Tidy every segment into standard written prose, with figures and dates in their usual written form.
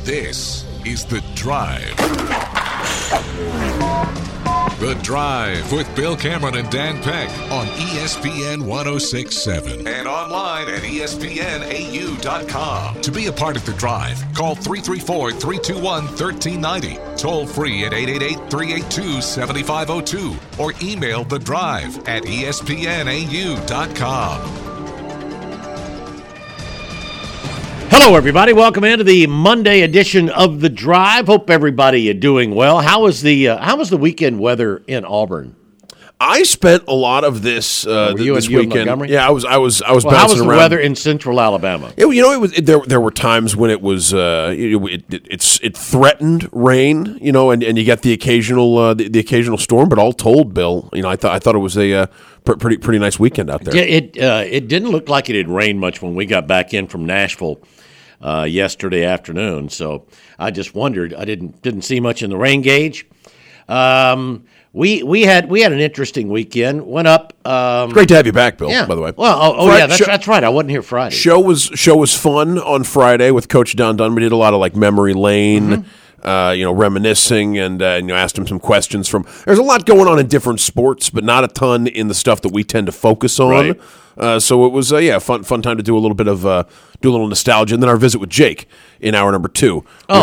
This is The Drive. The Drive with Bill Cameron and Dan Peck on ESPN 106.7 and online at ESPNAU.com. To be a part of The Drive, call 334-321-1390, toll free at 888-382-7502, or email The Drive at ESPNAU.com. Hello, everybody. Welcome into the Monday edition of The Drive. Hope everybody is doing well. How was the weekend weather in Auburn? I spent a lot of this this weekend. Yeah, I was bouncing around. How was the weather in Central Alabama? There were times when it was it threatened rain, and you got the occasional storm. But all told, Bill, I thought it was a pretty nice weekend out there. Yeah, it didn't look like it had rained much when we got back in from Nashville yesterday afternoon. So I just wondered. I didn't see much in the rain gauge. We had an interesting weekend. Went up. It's great to have you back, Bill. Yeah. By the way. Well, that's right. I wasn't here Friday. Show was fun on Friday with Coach Don Dunn. We did a lot of memory lane, reminiscing, and asked him some questions from. There's a lot going on in different sports, but not a ton in the stuff that we tend to focus on. Right. So it was fun time to do a little bit of do a little nostalgia, and then our visit with Jake in hour number 2,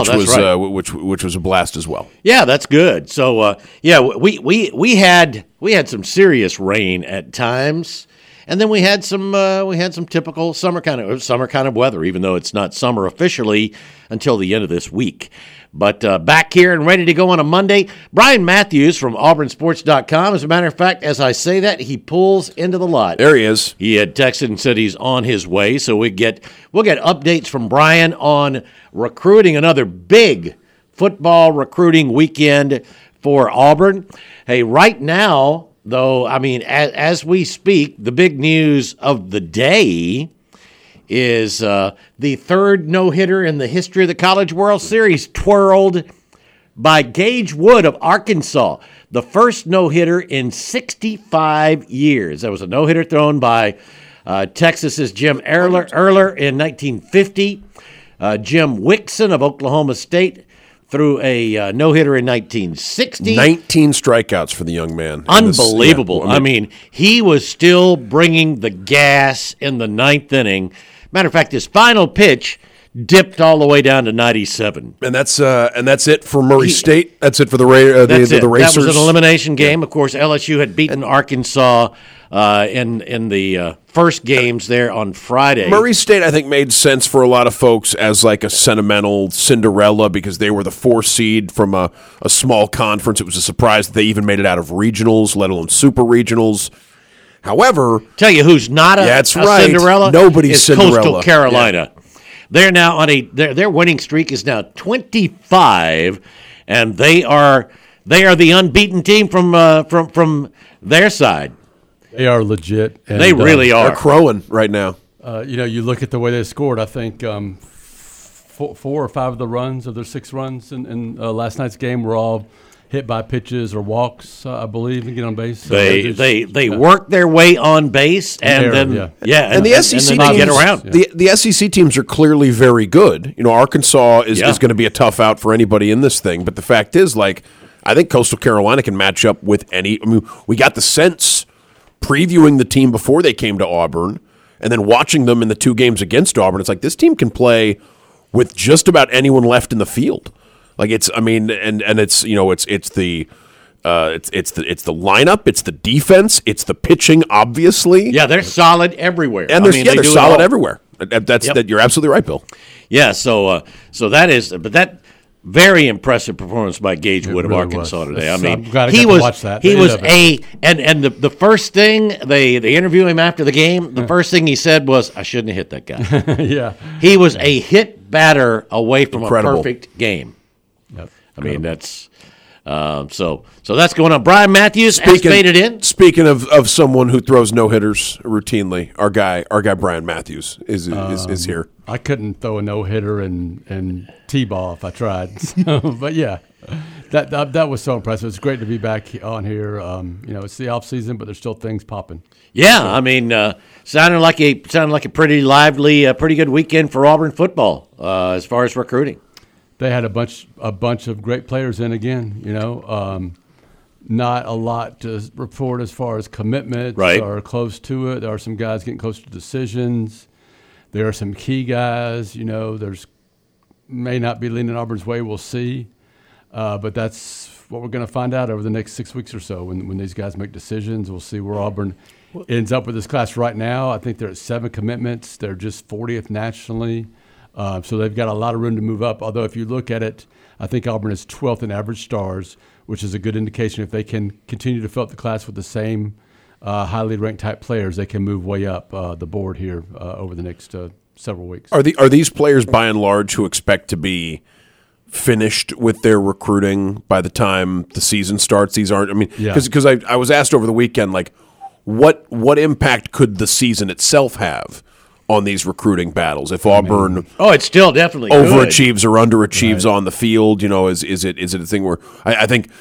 which was a blast as well. Yeah, that's good. So we had some serious rain at times, and then we had some typical summer kind of weather, even though it's not summer officially until the end of this week. But back here and ready to go on a Monday, Brian Matthews from AuburnSports.com. As a matter of fact, as I say that, he pulls into the lot. There he is. He had texted and said he's on his way, so we'll get updates from Brian on recruiting, another big football recruiting weekend for Auburn. Hey, right now, though, as we speak, the big news of the day is the third no-hitter in the history of the College World Series, twirled by Gage Wood of Arkansas, the first no-hitter in 65 years. That was a no-hitter thrown by Texas's Jim Erler in 1950. Jim Wixon of Oklahoma State threw a no-hitter in 1960. 19 strikeouts for the young man. Unbelievable. He was still bringing the gas in the ninth inning. Matter of fact, his final pitch dipped all the way down to 97. And that's it for Murray State. That's it for the Racers. That was an elimination game. Yeah. Of course, LSU had beaten Arkansas in the first games there on Friday. Murray State, I think, made sense for a lot of folks as like a sentimental Cinderella because they were the 4 seed from a small conference. It was a surprise that they even made it out of regionals, let alone super regionals. However, tell you who's not a Cinderella. Nobody's Cinderella. Coastal Carolina. Yeah. They're now on their winning streak is now 25, and they are the unbeaten team from their side. They are legit. And, they really are. They're crowing right now. You look at the way they scored. I think 4 or 5 of the runs of their 6 runs in last night's game were all hit by pitches or walks, I believe, and get on base. They work their way on base and then and the SEC teams get around. The SEC teams are clearly very good. Arkansas is going to be a tough out for anybody in this thing. But the fact is, I think Coastal Carolina can match up with any. We got the sense previewing the team before they came to Auburn, and then watching them in the 2 games against Auburn. It's like this team can play with just about anyone left in the field. It's the lineup, it's the defense, it's the pitching. Obviously, yeah, they're solid everywhere, and they're solid everywhere. You're absolutely right, Bill. Yeah, so that very impressive performance by Gage Wood of Arkansas today. I'm glad I got to watch that. He was the first thing they interview him after the game. The first thing he said was, "I shouldn't have hit that guy." Yeah, he was a hit batter away from Incredible. A perfect game. Yep. That's so that's going on. Brian Matthews has faded in. Speaking of someone who throws no hitters routinely, our guy Brian Matthews is here. I couldn't throw a no hitter and T-ball if I tried, but yeah, that was so impressive. It's great to be back on here. It's the off season, but there's still things popping. Yeah, sounded like a pretty lively, pretty good weekend for Auburn football as far as recruiting. they had a bunch of great players in again. Not a lot to report as far as commitments or close to it. There are some guys getting close to decisions. There are some key guys. There's may not be leaning Auburn's way. We'll see. But that's what we're going to find out over the next 6 weeks or so when these guys make decisions. We'll see where Auburn ends up with this class right now. I think they're at 7 commitments. They're just 40th nationally. So they've got a lot of room to move up. Although if you look at it, I think Auburn is 12th in average stars, which is a good indication. If they can continue to fill up the class with the same highly ranked type players, they can move way up the board here over the next several weeks. Are these players by and large who expect to be finished with their recruiting by the time the season starts? These aren't. Because I was asked over the weekend, like, what impact could the season itself have on these recruiting battles if Auburn it's still definitely overachieves or underachieves on the field? Is it a thing where I think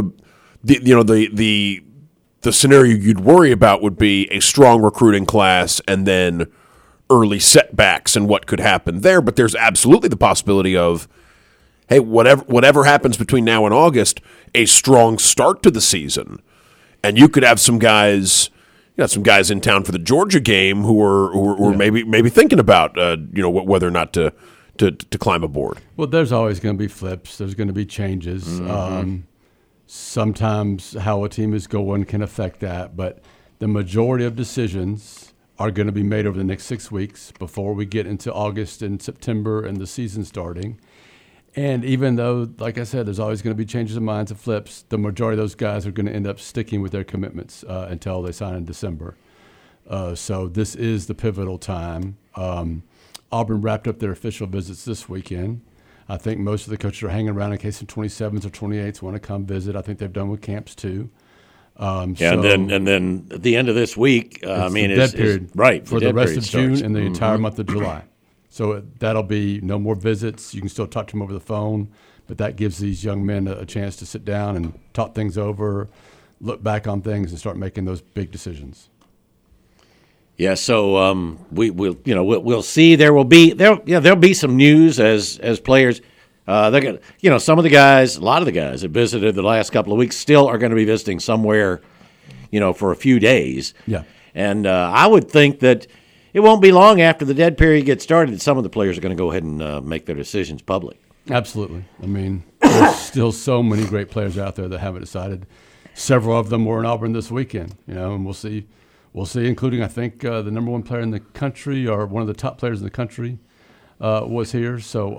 the scenario you'd worry about would be a strong recruiting class and then early setbacks and what could happen there. But there's absolutely the possibility of, hey, whatever happens between now and August, a strong start to the season, and you could have some guys. Some guys in town for the Georgia game who were maybe thinking about whether or not to climb aboard. Well, there's always going to be flips. There's going to be changes. Mm-hmm. Sometimes how a team is going can affect that, but the majority of decisions are going to be made over the next 6 weeks before we get into August and September and the season starting. And even though, like I said, there's always going to be changes of minds and flips, the majority of those guys are going to end up sticking with their commitments until they sign in December. So this is the pivotal time. Auburn wrapped up their official visits this weekend. I think most of the coaches are hanging around in case some 27s or 28s want to come visit. I think they've done with camps too. And then at the end of this week, dead period for the rest of June and the entire month of July. So that'll be no more visits. You can still talk to them over the phone, but that gives these young men a chance to sit down and talk things over, look back on things, and start making those big decisions. Yeah. So we'll see. There'll be some news as players. They're gonna, some of the guys, a lot of the guys that visited the last couple of weeks still are going to be visiting somewhere, for a few days. Yeah. And I would think that it won't be long after the dead period gets started that some of the players are going to go ahead and make their decisions public. Absolutely. There's still so many great players out there that haven't decided. Several of them were in Auburn this weekend, and we'll see. We'll see, including I think the number one player in the country or one of the top players in the country was here. So,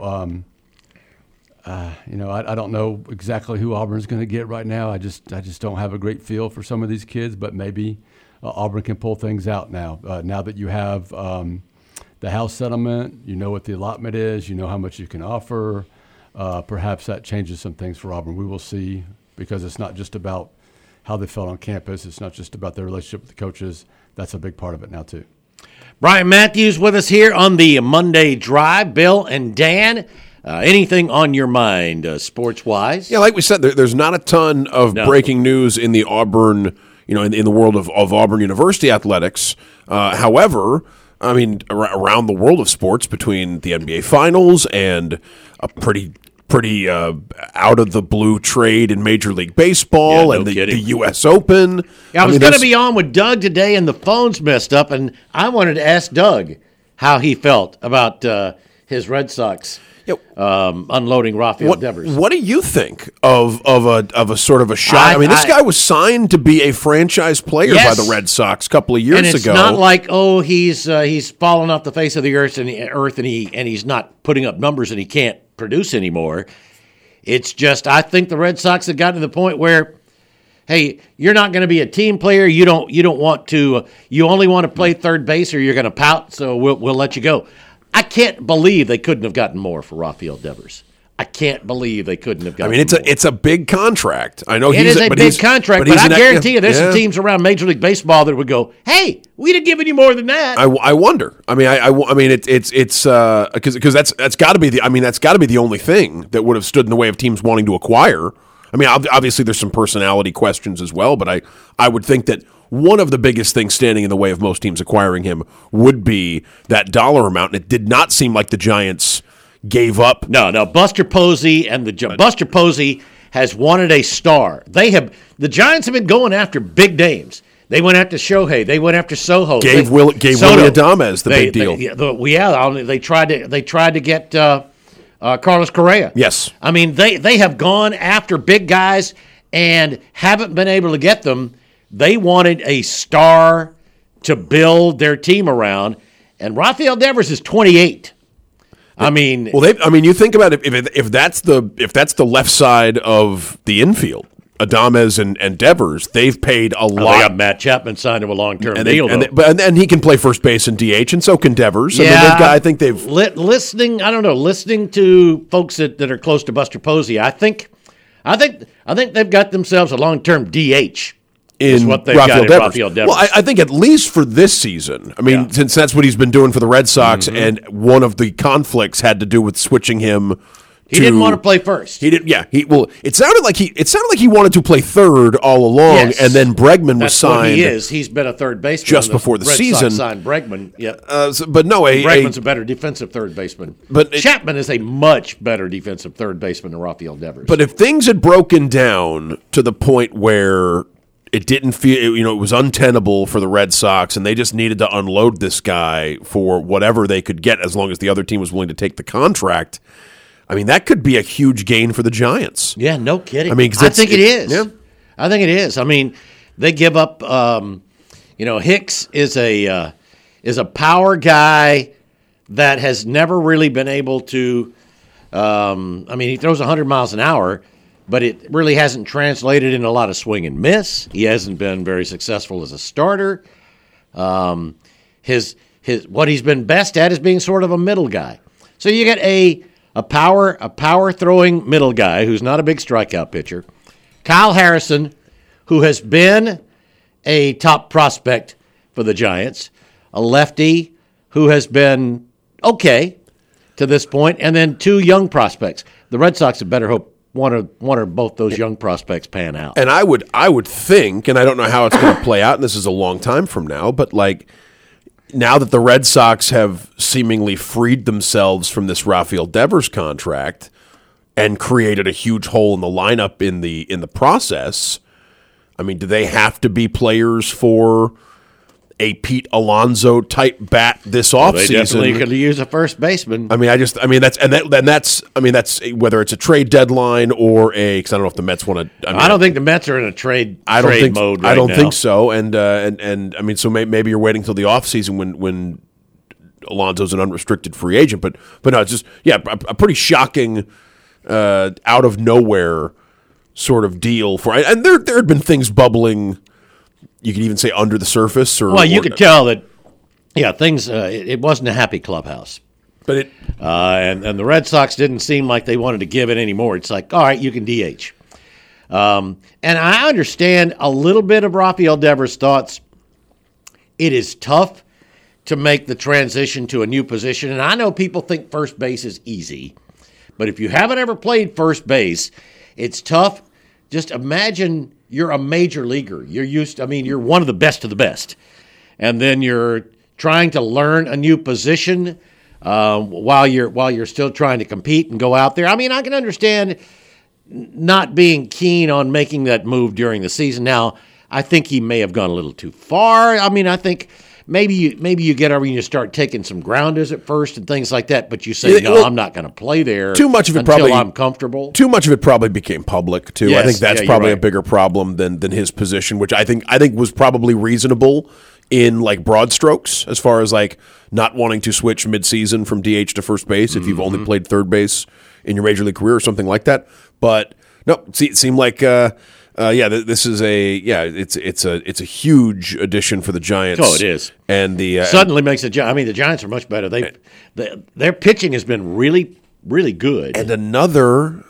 I don't know exactly who Auburn's going to get right now. I just don't have a great feel for some of these kids, but maybe Auburn can pull things out now. Now that you have the house settlement, you know what the allotment is, you know how much you can offer. Perhaps that changes some things for Auburn. We will see, because it's not just about how they felt on campus. It's not just about their relationship with the coaches. That's a big part of it now too. Brian Matthews with us here on the Monday Drive. Bill and Dan, anything on your mind sports-wise? Yeah, like we said, there's not a ton of breaking news in the Auburn, in the world of Auburn University athletics. However, around the world of sports, between the NBA Finals and a pretty out of the blue trade in Major League Baseball and the U.S. Open. Yeah, I was going to be on with Doug today, and the phone's messed up, and I wanted to ask Doug how he felt about his Red Sox unloading Rafael Devers. What do you think of a sort of a shot? This guy was signed to be a franchise player by the Red Sox a couple of years ago. And it's not like he's fallen off the face of the earth and he's not putting up numbers and he can't produce anymore. It's just I think the Red Sox have gotten to the point where, hey, you're not going to be a team player. You don't want to. You only want to play third base, or you're going to pout. So we'll let you go. I can't believe they couldn't have gotten more for Rafael Devers. I can't believe they couldn't have gotten more. It's a big contract. I know it is a big contract, but I guarantee you there's some teams around Major League Baseball that would go, "Hey, we'd have given you more than that." I wonder. It's because that's got to be the only thing that would have stood in the way of teams wanting to acquire. Obviously there's some personality questions as well, but I would think that one of the biggest things standing in the way of most teams acquiring him would be that dollar amount. And it did not seem like the Giants gave up. No. Buster Posey Buster Posey has wanted a star. The Giants have been going after big names. They went after Shohei. They went after Soho. Gave Willie Adames the big deal. They tried to get Carlos Correa. Yes. I mean, they have gone after big guys and haven't been able to get them. They wanted a star to build their team around, and Rafael Devers is 28. I mean, you think about it. If that's the left side of the infield, Adames and Devers, they've paid a lot. They got Matt Chapman signed to a long-term deal, and he can play first base and DH, and so can Devers. Yeah, I think they've listening to folks that are close to Buster Posey. I think they've got themselves a long-term DH. In what they've Rafael got Devers. in Rafael Devers. Well, I think at least for this season. I mean, since that's what he's been doing for the Red Sox, and one of the conflicts had to do with switching him. He didn't want to play first. He did. Yeah. It sounded like he wanted to play third all along, yes. and then Bregman was signed. What he is. He's been a third baseman just before the Red season. Sox signed Bregman. Yeah. But no, Bregman's a better defensive third baseman. But Chapman is a much better defensive third baseman than Rafael Devers. But if things had broken down to the point where it didn't feel, it was untenable for the Red Sox, and they just needed to unload this guy for whatever they could get, as long as the other team was willing to take the contract. I mean, that could be a huge gain for the Giants. Yeah, no kidding. I mean, I think it is. Yeah. I think it is. I mean, they give up. Hicks is a power guy that has never really been able to. He throws 100 miles an hour. But it really hasn't translated into a lot of swing and miss. He hasn't been very successful as a starter. His what he's been best at is being sort of a middle guy. So you get a power throwing middle guy who's not a big strikeout pitcher. Kyle Harrison, who has been a top prospect for the Giants, a lefty who has been okay to this point, and then two young prospects. The Red Sox had better hope one or both those young prospects pan out. And I would think, and I don't know how it's going to play out, and this is a long time from now, but now that the Red Sox have seemingly freed themselves from this Rafael Devers contract and created a huge hole in the lineup in the process, I mean, do they have to be players for a Pete Alonso type bat this offseason? They definitely could use a first baseman. That's whether it's a trade deadline or because I don't know if the Mets want to. I don't think the Mets are in a trade mode right now. I don't think so. And I mean, so maybe you're waiting till the offseason when Alonso's an unrestricted free agent. But no, it's just a pretty shocking out of nowhere sort of deal for. And there had been things bubbling. You could even say under the surface, you could tell that, things. It wasn't a happy clubhouse, but and the Red Sox didn't seem like they wanted to give it anymore. It's like, all right, you can DH, and I understand a little bit of Rafael Devers' thoughts. It is tough to make the transition to a new position, and I know people think first base is easy, but if you haven't ever played first base, it's tough. Just imagine. You're a major leaguer. You're one of the best of the best. And then you're trying to learn a new position while you're still trying to compete and go out there. I mean, I can understand not being keen on making that move during the season. Now, I think he may have gone a little too far. I mean, I think maybe you get over and you start taking some grounders at first and things like that, but you say, I'm not going to play there too much of it until probably, I'm comfortable. Too much of it probably became public, too. Yes, I think that's probably right. a bigger problem than his position, which I think was probably reasonable in broad strokes as far as not wanting to switch midseason from DH to first base if you've only played third base in your major league career or something like that. But no, it seemed like this is it's a huge addition for the Giants. Oh, it is, and the suddenly makes the Giants are much better. Their pitching has been really, really good. And another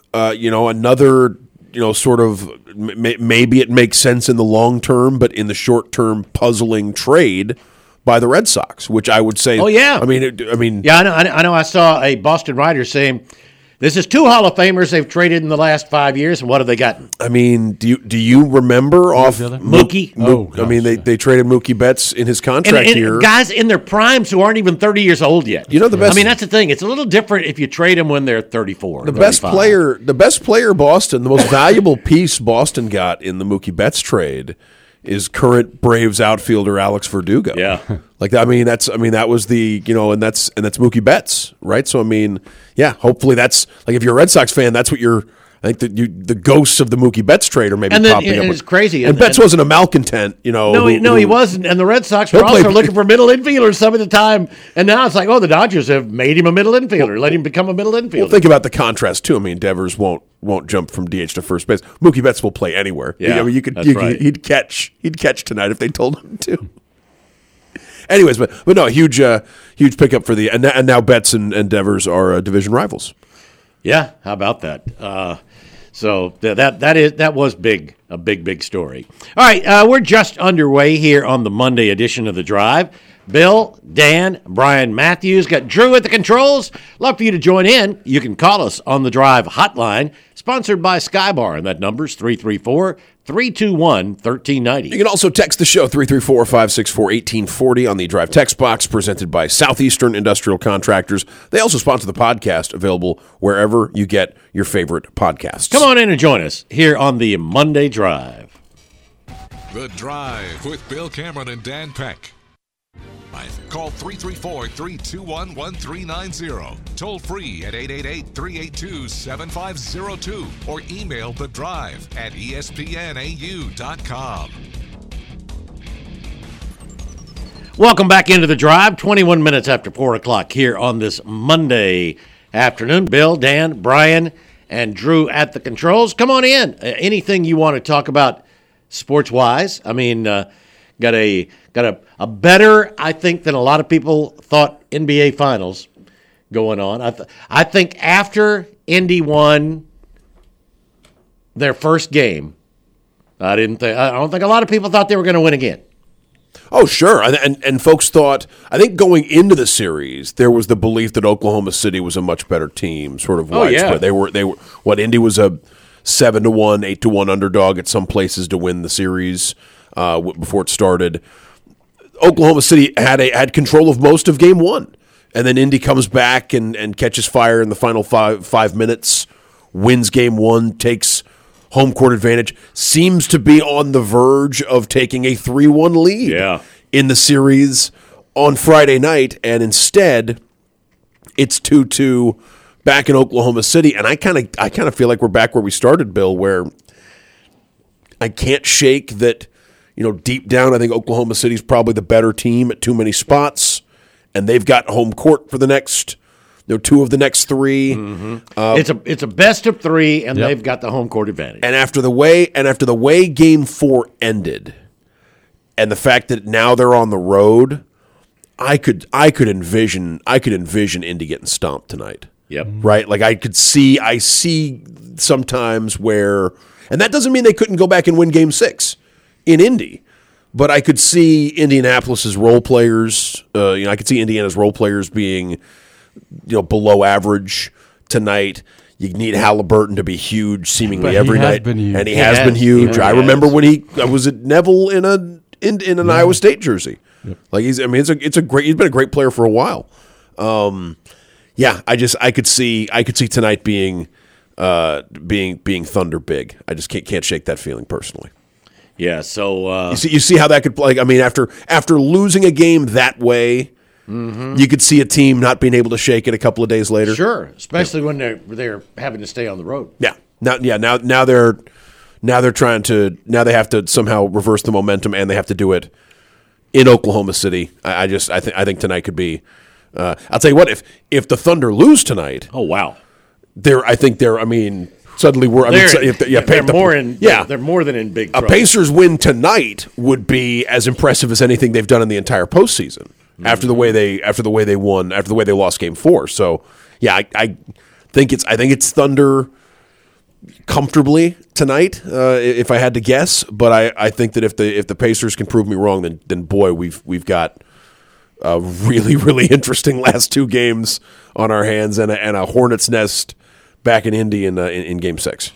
sort of maybe it makes sense in the long term, but in the short term, puzzling trade by the Red Sox, which I would say. Oh yeah, I mean, yeah, I know. I saw a Boston writer saying This is 2 Hall of Famers they've traded in the last 5 years, and what have they gotten? I mean, do you remember off Mookie? I mean, they traded Mookie Betts in his contract here. Guys in their primes who aren't even 30 years old yet. You know the best. I mean, that's the thing. It's a little different if you trade them when they're 34. The best player Boston, the most valuable piece Boston got in the Mookie Betts trade is current Braves outfielder Alex Verdugo. Yeah. That was the, and that's Mookie Betts, right? So I mean, yeah, hopefully that's like, if you're a Red Sox fan, that's what I think that the ghosts of the Mookie Betts trade are maybe popping up. And it's crazy. And Betts wasn't a malcontent, No, he wasn't. And the Red Sox were also looking for middle infielders some of the time. And now it's like, the Dodgers have made him a middle infielder, let him become a middle infielder. Well, think about the contrast too. I mean, Devers won't jump from DH to first base. Mookie Betts will play anywhere. Yeah, right. He'd catch tonight if they told him to. Anyways, but no, huge pickup for and now Betts and Devers are division rivals. Yeah, how about that? So that was big, a big story. All right, we're just underway here on the Monday edition of The Drive. Bill, Dan, Brian Matthews, got Drew at the controls. Love for you to join in. You can call us on the Drive hotline, sponsored by Skybar, and that number's 334-321-1390. You can also text the show, 334-564-1840 on the Drive text box, presented by Southeastern Industrial Contractors. They also sponsor the podcast, available wherever you get your favorite podcasts. Come on in and join us here on the Monday Drive. The Drive with Bill Cameron and Dan Peck. Call 334-321-1390. Toll free at 888-382-7502 or email The Drive at espnau.com. Welcome back into The Drive, 21 minutes after 4 o'clock here on this Monday afternoon. Bill, Dan, Brian, and Drew at the controls. Come on in. Anything you want to talk about sports-wise. I mean, got a better, I think, than a lot of people thought NBA Finals going on. I think after Indy won their first game, I don't think a lot of people thought they were going to win again. Oh, sure. And folks thought, I think going into the series, there was the belief that Oklahoma City was a much better team, sort of widespread. Yeah. They were Indy was a 7-1, 8-1 underdog at some places to win the series before it started. Oklahoma City had control of most of game one. And then Indy comes back and catches fire in the final five minutes, wins game one, takes home court advantage, seems to be on the verge of taking a 3-1 lead in the series on Friday night, and instead it's 2-2 back in Oklahoma City. And I kind of feel like we're back where we started, Bill, where I can't shake that, deep down I think Oklahoma City's probably the better team at too many spots, and they've got home court for the next two of the next three. Mm-hmm. It's a best of three, and they've got the home court advantage. And after the way Game 4 ended, and the fact that now they're on the road, I could envision Indy getting stomped tonight. Yep. Right. Like I see sometimes where, and that doesn't mean they couldn't go back and win Game 6 in Indy. But I could see Indianapolis's role players. I could see Indiana's role players being, below average tonight. You need Halliburton to be huge, seemingly every night, and he has been huge. I remember when he was at Neville in an Iowa State jersey. Yep. Like he's been a great player for a while. I could see tonight being Thunder big. I just can't shake that feeling personally. Yeah, so you see how that could play. I mean, after losing a game that way, you could see a team not being able to shake it a couple of days later. Sure, especially when they're having to stay on the road. Yeah, now they're trying to. Now they have to somehow reverse the momentum, and they have to do it in Oklahoma City. I think tonight could be. I'll tell you what, if the Thunder lose tonight, oh wow, suddenly they're more than in big trouble. A Pacers win tonight would be as impressive as anything they've done in the entire postseason after the way they lost Game 4. So yeah, I think it's Thunder comfortably tonight, if I had to guess. But I think that if the Pacers can prove me wrong, then boy, we've got a really, really interesting last two games on our hands and a hornet's nest back in Indy in Game 6.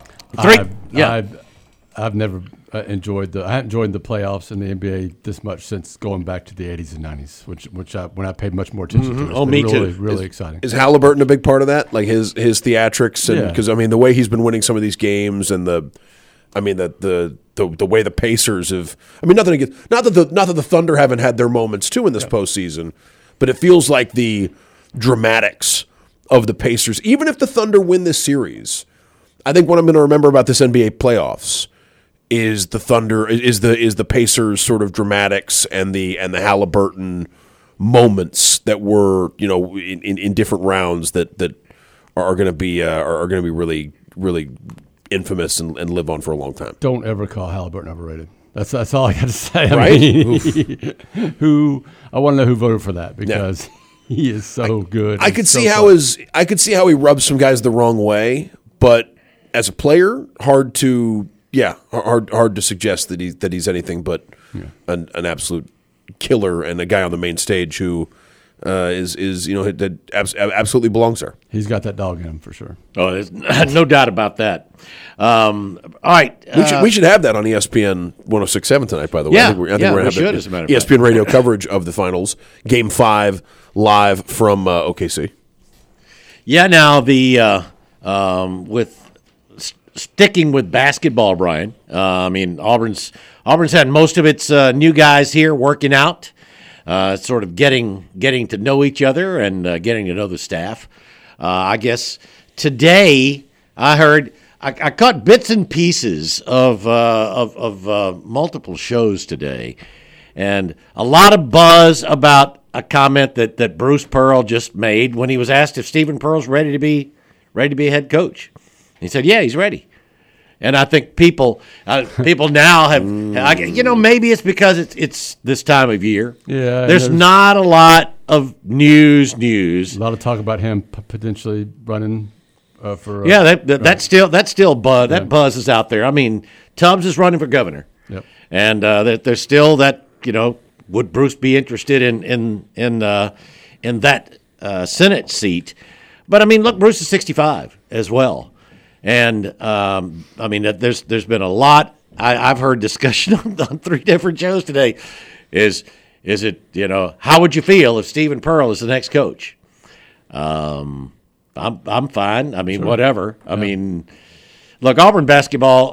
I've never enjoyed the playoffs in the NBA this much since going back to the 80s and 90s, which when I paid much more attention to. It's me really, too. Really exciting. Is Halliburton a big part of that? Like his theatrics, and because the way he's been winning some of these games, and the way the Pacers have. Not that the Thunder haven't had their moments too in this postseason, but it feels like the dramatics of the Pacers. Even if the Thunder win this series, I think what I'm going to remember about this NBA playoffs is the Thunder is the Pacers sort of dramatics and the Halliburton moments that were in different rounds that are going to be really really infamous and live on for a long time. Don't ever call Halliburton overrated. That's all I got to say. Right? I want to know who voted for that because he is so good. I could see how he rubs some guys the wrong way, but as a player, hard to suggest that he's anything but an absolute killer and a guy on the main stage who that absolutely belongs there. He's got that dog in him for sure. Oh, there's no doubt about that. All right, we should have that on ESPN 106.7 tonight. By the way, yeah, I think we're going to have should, as a matter of fact. ESPN radio coverage of the finals, Game 5, live from OKC. Yeah, now the sticking with basketball, Brian. Auburn's had most of its new guys here working out, sort of getting to know each other and getting to know the staff. I guess today I heard I caught bits and pieces of multiple shows today, and a lot of buzz about a comment that Bruce Pearl just made when he was asked if Stephen Pearl's ready to be a head coach. He said, "Yeah, he's ready." And I think people now have, maybe it's because it's this time of year. Yeah, there's not a lot of news. A lot of talk about him potentially running for. That's still buzz. That buzz is out there. Tubbs is running for governor. Yep. And there's still that. Would Bruce be interested in that Senate seat? But look, Bruce is 65 as well. And there's been a lot. I've heard discussion on 3 different shows today. Is it how would you feel if Stephen Pearl is the next coach? I'm fine. Sure. Whatever. Yeah. Look, Auburn basketball.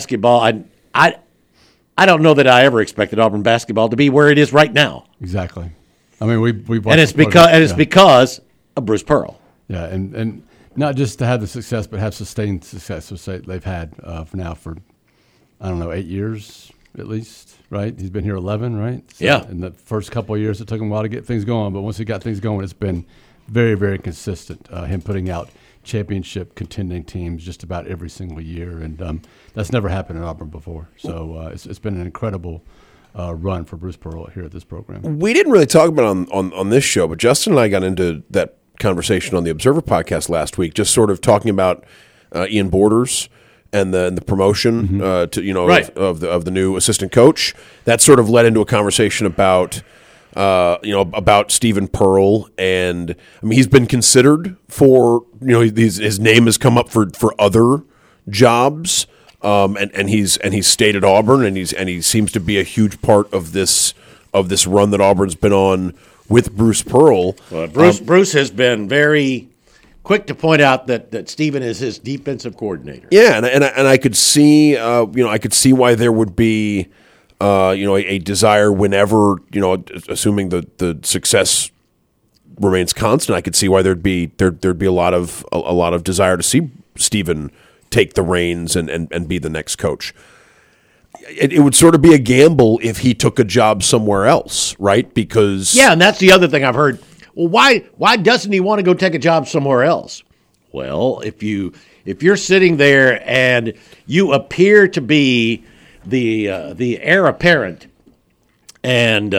I don't know that I ever expected Auburn basketball to be where it is right now. Exactly. we and it's because of Bruce Pearl. Yeah, and not just to have the success, but have sustained success, which they've had for 8 years at least, right? He's been here 11, right? So yeah. In the first couple of years, it took him a while to get things going, but once he got things going, it's been very, very consistent. Him putting out championship contending teams just about every single year, and that's never happened in Auburn before. So it's been an incredible run for Bruce Pearl here at this program. We didn't really talk about it on this show, but Justin and I got into that conversation on the Observer podcast last week, just sort of talking about Ian Borders and the promotion of the new assistant coach. That sort of led into a conversation about Stephen Pearl, and he's been considered for his name has come up for other jobs, and he's stayed at Auburn, and he seems to be a huge part of this run that Auburn's been on with Bruce Pearl. Well, Bruce has been very quick to point out that Stephen is his defensive coordinator. Yeah, and I could see why there would be a desire whenever assuming the success remains constant. I could see why there'd be a lot of desire to see Stephen take the reins and be the next coach. It would sort of be a gamble if he took a job somewhere else, right? Because and that's the other thing I've heard. Well, why doesn't he want to go take a job somewhere else? Well, if you're sitting there and you appear to be the heir apparent, and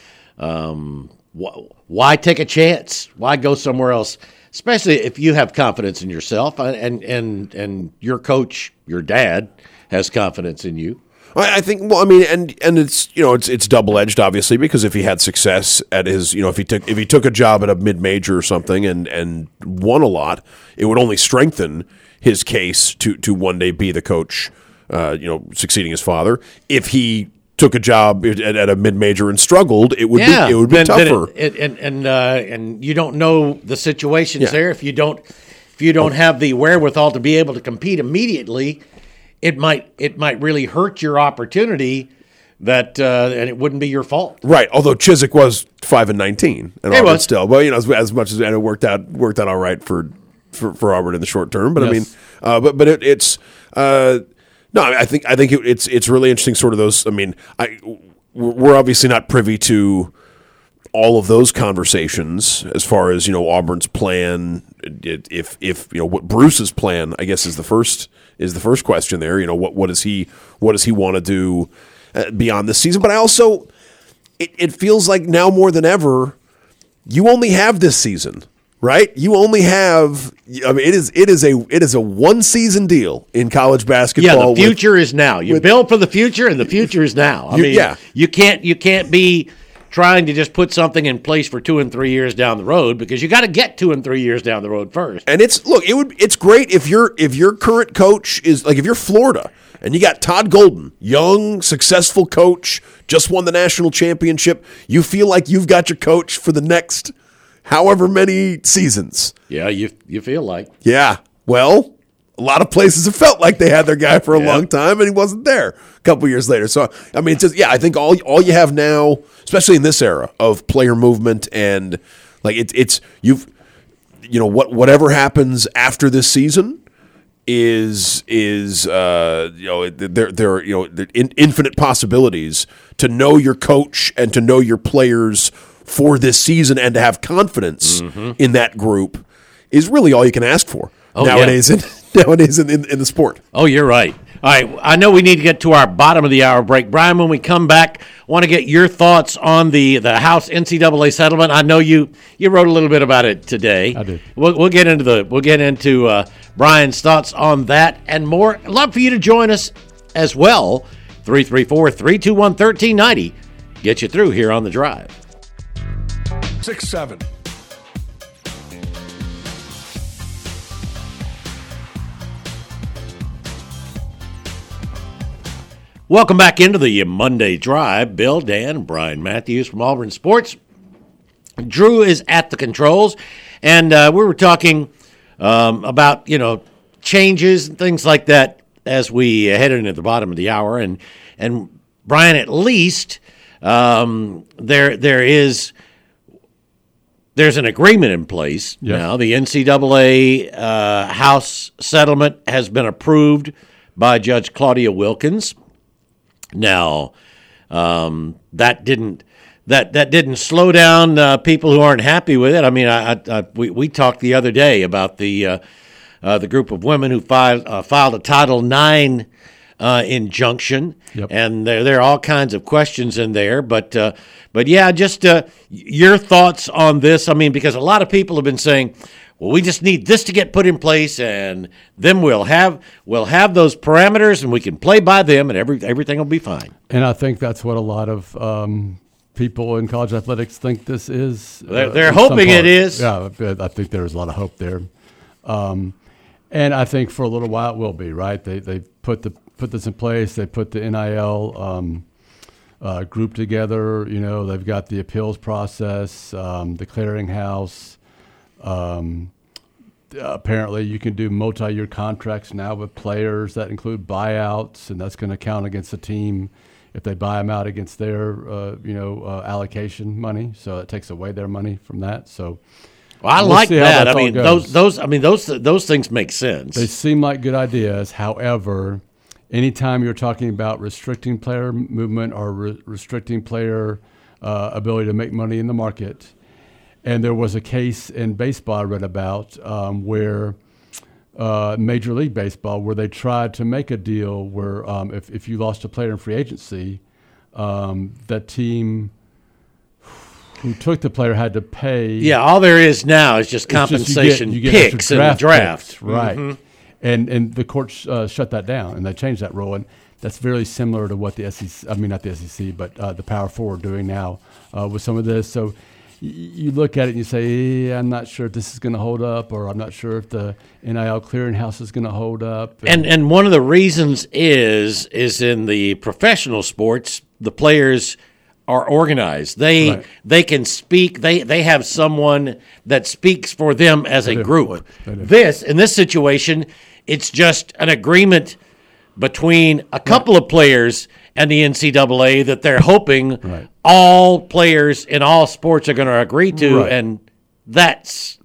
why take a chance? Why go somewhere else? Especially if you have confidence in yourself and your coach, your dad, has confidence in you. I think. Well, I mean, and it's it's double edged, obviously, because if he had success at his, if he took a job at a mid major or something and won a lot, it would only strengthen his case to one day be the coach, succeeding his father. If he took a job at a mid major and struggled, it would be tougher. And you don't know the situations there. If you don't have the wherewithal to be able to compete immediately, it might really hurt your opportunity. And it wouldn't be your fault, right? Although Chizik was 5-19, and Auburn still, well, as much as it worked out all right for Auburn in the short term. But yes. I mean, it's no. I think it's really interesting. Sort of those. I mean, we're obviously not privy to all of those conversations as far as Auburn's plan. If what Bruce's plan, I guess, is the first question there. What does he want to do beyond this season? But I also, it feels like now more than ever, you only have this season, right? You only have. I mean, it is a one season deal in college basketball. Yeah, the future is now. You build for the future, and the future is now. I mean, you can't be trying to just put something in place for 2 and 3 years down the road, because you got to get 2 and 3 years down the road first. And it's great if your current coach is like, if you're Florida and you got Todd Golden, young, successful coach, just won the national championship, you feel like you've got your coach for the next however many seasons. Yeah, you feel like. Yeah. Well, a lot of places have felt like they had their guy for a long time, and he wasn't there a couple years later. So, I mean, it's just, I think all you have now, especially in this era of player movement, and like whatever happens after this season is there are infinite possibilities to know your coach and to know your players for this season, and to have confidence in that group is really all you can ask for nowadays in the sport. Oh, you're right. All right, I know we need to get to our bottom of the hour break. Brian, when we come back, I want to get your thoughts on the House NCAA settlement. I know you wrote a little bit about it today. I did. We'll get into Brian's thoughts on that and more. I'd love for you to join us as well. 334-321-1390. Get you through here on The Drive. 6-7. Welcome back into the Monday Drive. Bill, Dan, Brian Matthews from Auburn Sports. Drew is at the controls, and we were talking about changes and things like that as we head into the bottom of the hour. And Brian, at least there's an agreement in place now. The NCAA House settlement has been approved by Judge Claudia Wilkins. Now, that didn't slow down people who aren't happy with it. I mean, we talked the other day about the group of women who filed a Title IX injunction, and there are all kinds of questions in there. But yeah, just your thoughts on this. I mean, because a lot of people have been saying, well, we just need this to get put in place, and then we'll have those parameters, and we can play by them, and everything will be fine. And I think that's what a lot of people in college athletics think this is. They're hoping it is. Yeah, I think there's a lot of hope there, and I think for a little while it will be, right. They put this in place. They put the NIL group together. They've got the appeals process, the clearinghouse. Apparently you can do multi-year contracts now with players that include buyouts, and that's going to count against the team if they buy them out against their allocation money. So it takes away their money from that. So I like that. I mean, those things make sense. They seem like good ideas. However, anytime you're talking about restricting player movement or restricting player ability to make money in the market. And there was a case in baseball I read about where Major League Baseball, where they tried to make a deal where if you lost a player in free agency, that team who took the player had to pay. Yeah, all there is now is just compensation picks in the draft. Picks, right. Mm-hmm. And the court shut that down, and they changed that rule. And That's very similar to what the SEC, I mean, not the SEC, but the Power Four are doing now with some of this. So you look at it and you say, I'm not sure if this is going to hold up, or I'm not sure if the NIL clearinghouse is going to hold up. And one of the reasons is in the professional sports, the players are organized. They can speak. They have someone that speaks for them as a group. In this situation, it's just an agreement between a couple of players and the NCAA that they're hoping all players in all sports are going to agree to, and that's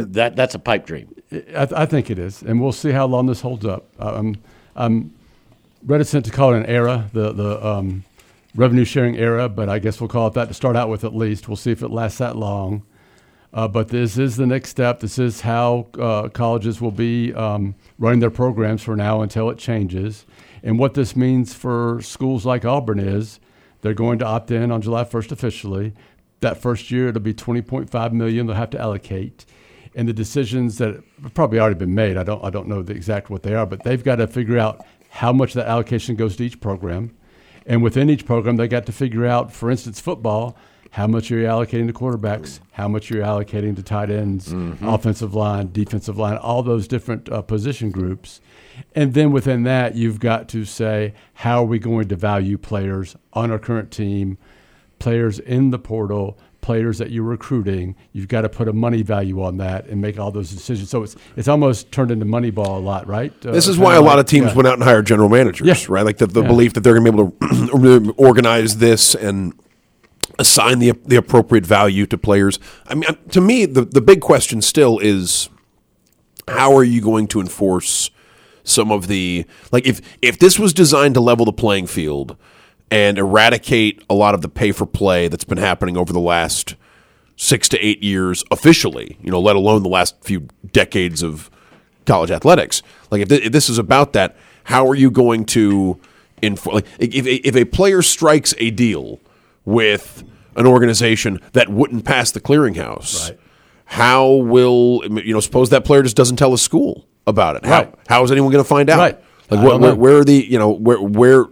a pipe dream. I think it is, and we'll see how long this holds up. I'm reticent to call it an era, the revenue sharing era, but I guess we'll call it that to start out with at least. We'll see if it lasts that long. But this is the next step. This is how colleges will be running their programs for now until it changes. And what this means for schools like Auburn is they're going to opt in on July 1st officially. That first year, it'll be $20.5 million they'll have to allocate. And the decisions that have probably already been made, I don't know the exact what they are, but they've got to figure out how much that allocation goes to each program. And within each program, they got to figure out, for instance, football, how much are you allocating to quarterbacks, how much you're allocating to tight ends, offensive line, defensive line, all those different position groups. And then within that, you've got to say, how are we going to value players on our current team, players in the portal, players that you're recruiting? You've got to put a money value on that and make all those decisions. So it's almost turned into Moneyball a lot, right? This is why a lot of teams went out and hired general managers, right? Like the belief that they're going to be able to organize this and assign the appropriate value to players. I mean, to me, the big question still is, how are you going to enforce some of the, like, if this was designed to level the playing field and eradicate a lot of the pay for play that's been happening over the last 6 to 8 years officially, let alone the last few decades of college athletics. Like, if this is about that, how are you going to enforce? Like, if a player strikes a deal with an organization that wouldn't pass the clearinghouse, how will, suppose that player just doesn't tell a school about it? How is anyone going to find out? Like, where are the,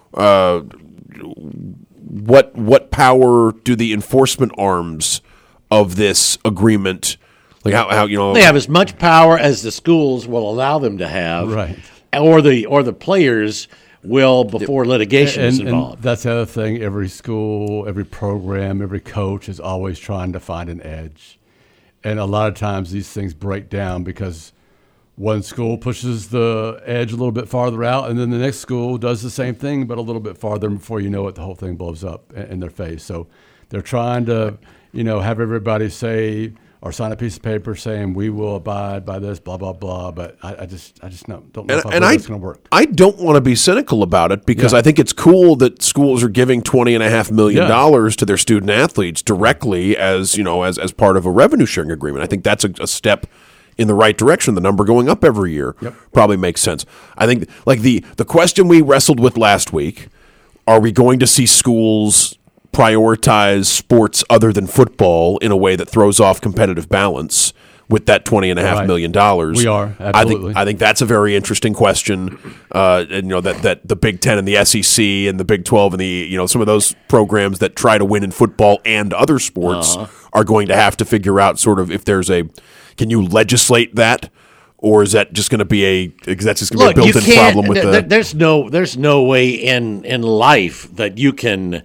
what power do the enforcement arms of this agreement, like how they have as much power as the schools will allow them to have, or the players will before litigation is involved. And that's the other thing. Every school, every program, every coach is always trying to find an edge, and a lot of times these things break down because one school pushes the edge a little bit farther out, and then the next school does the same thing, but a little bit farther. And before you know it, the whole thing blows up in their face. So they're trying to, have everybody say or sign a piece of paper saying we will abide by this, blah blah blah. But I just don't know if it's going to work. I don't want to be cynical about it because I think it's cool that schools are giving $20.5 million to their student athletes directly as as part of a revenue sharing agreement. I think that's a step in the right direction. The number going up every year probably makes sense. I think, like the question we wrestled with last week, are we going to see schools prioritize sports other than football in a way that throws off competitive balance with that $20.5 million? We are, absolutely. I think that's a very interesting question. And, that the Big Ten and the SEC and the Big 12 and the some of those programs that try to win in football and other sports are going to have to figure out sort of if there's can you legislate that, or is that just going to be a built-in problem with the? There's no way in life that you can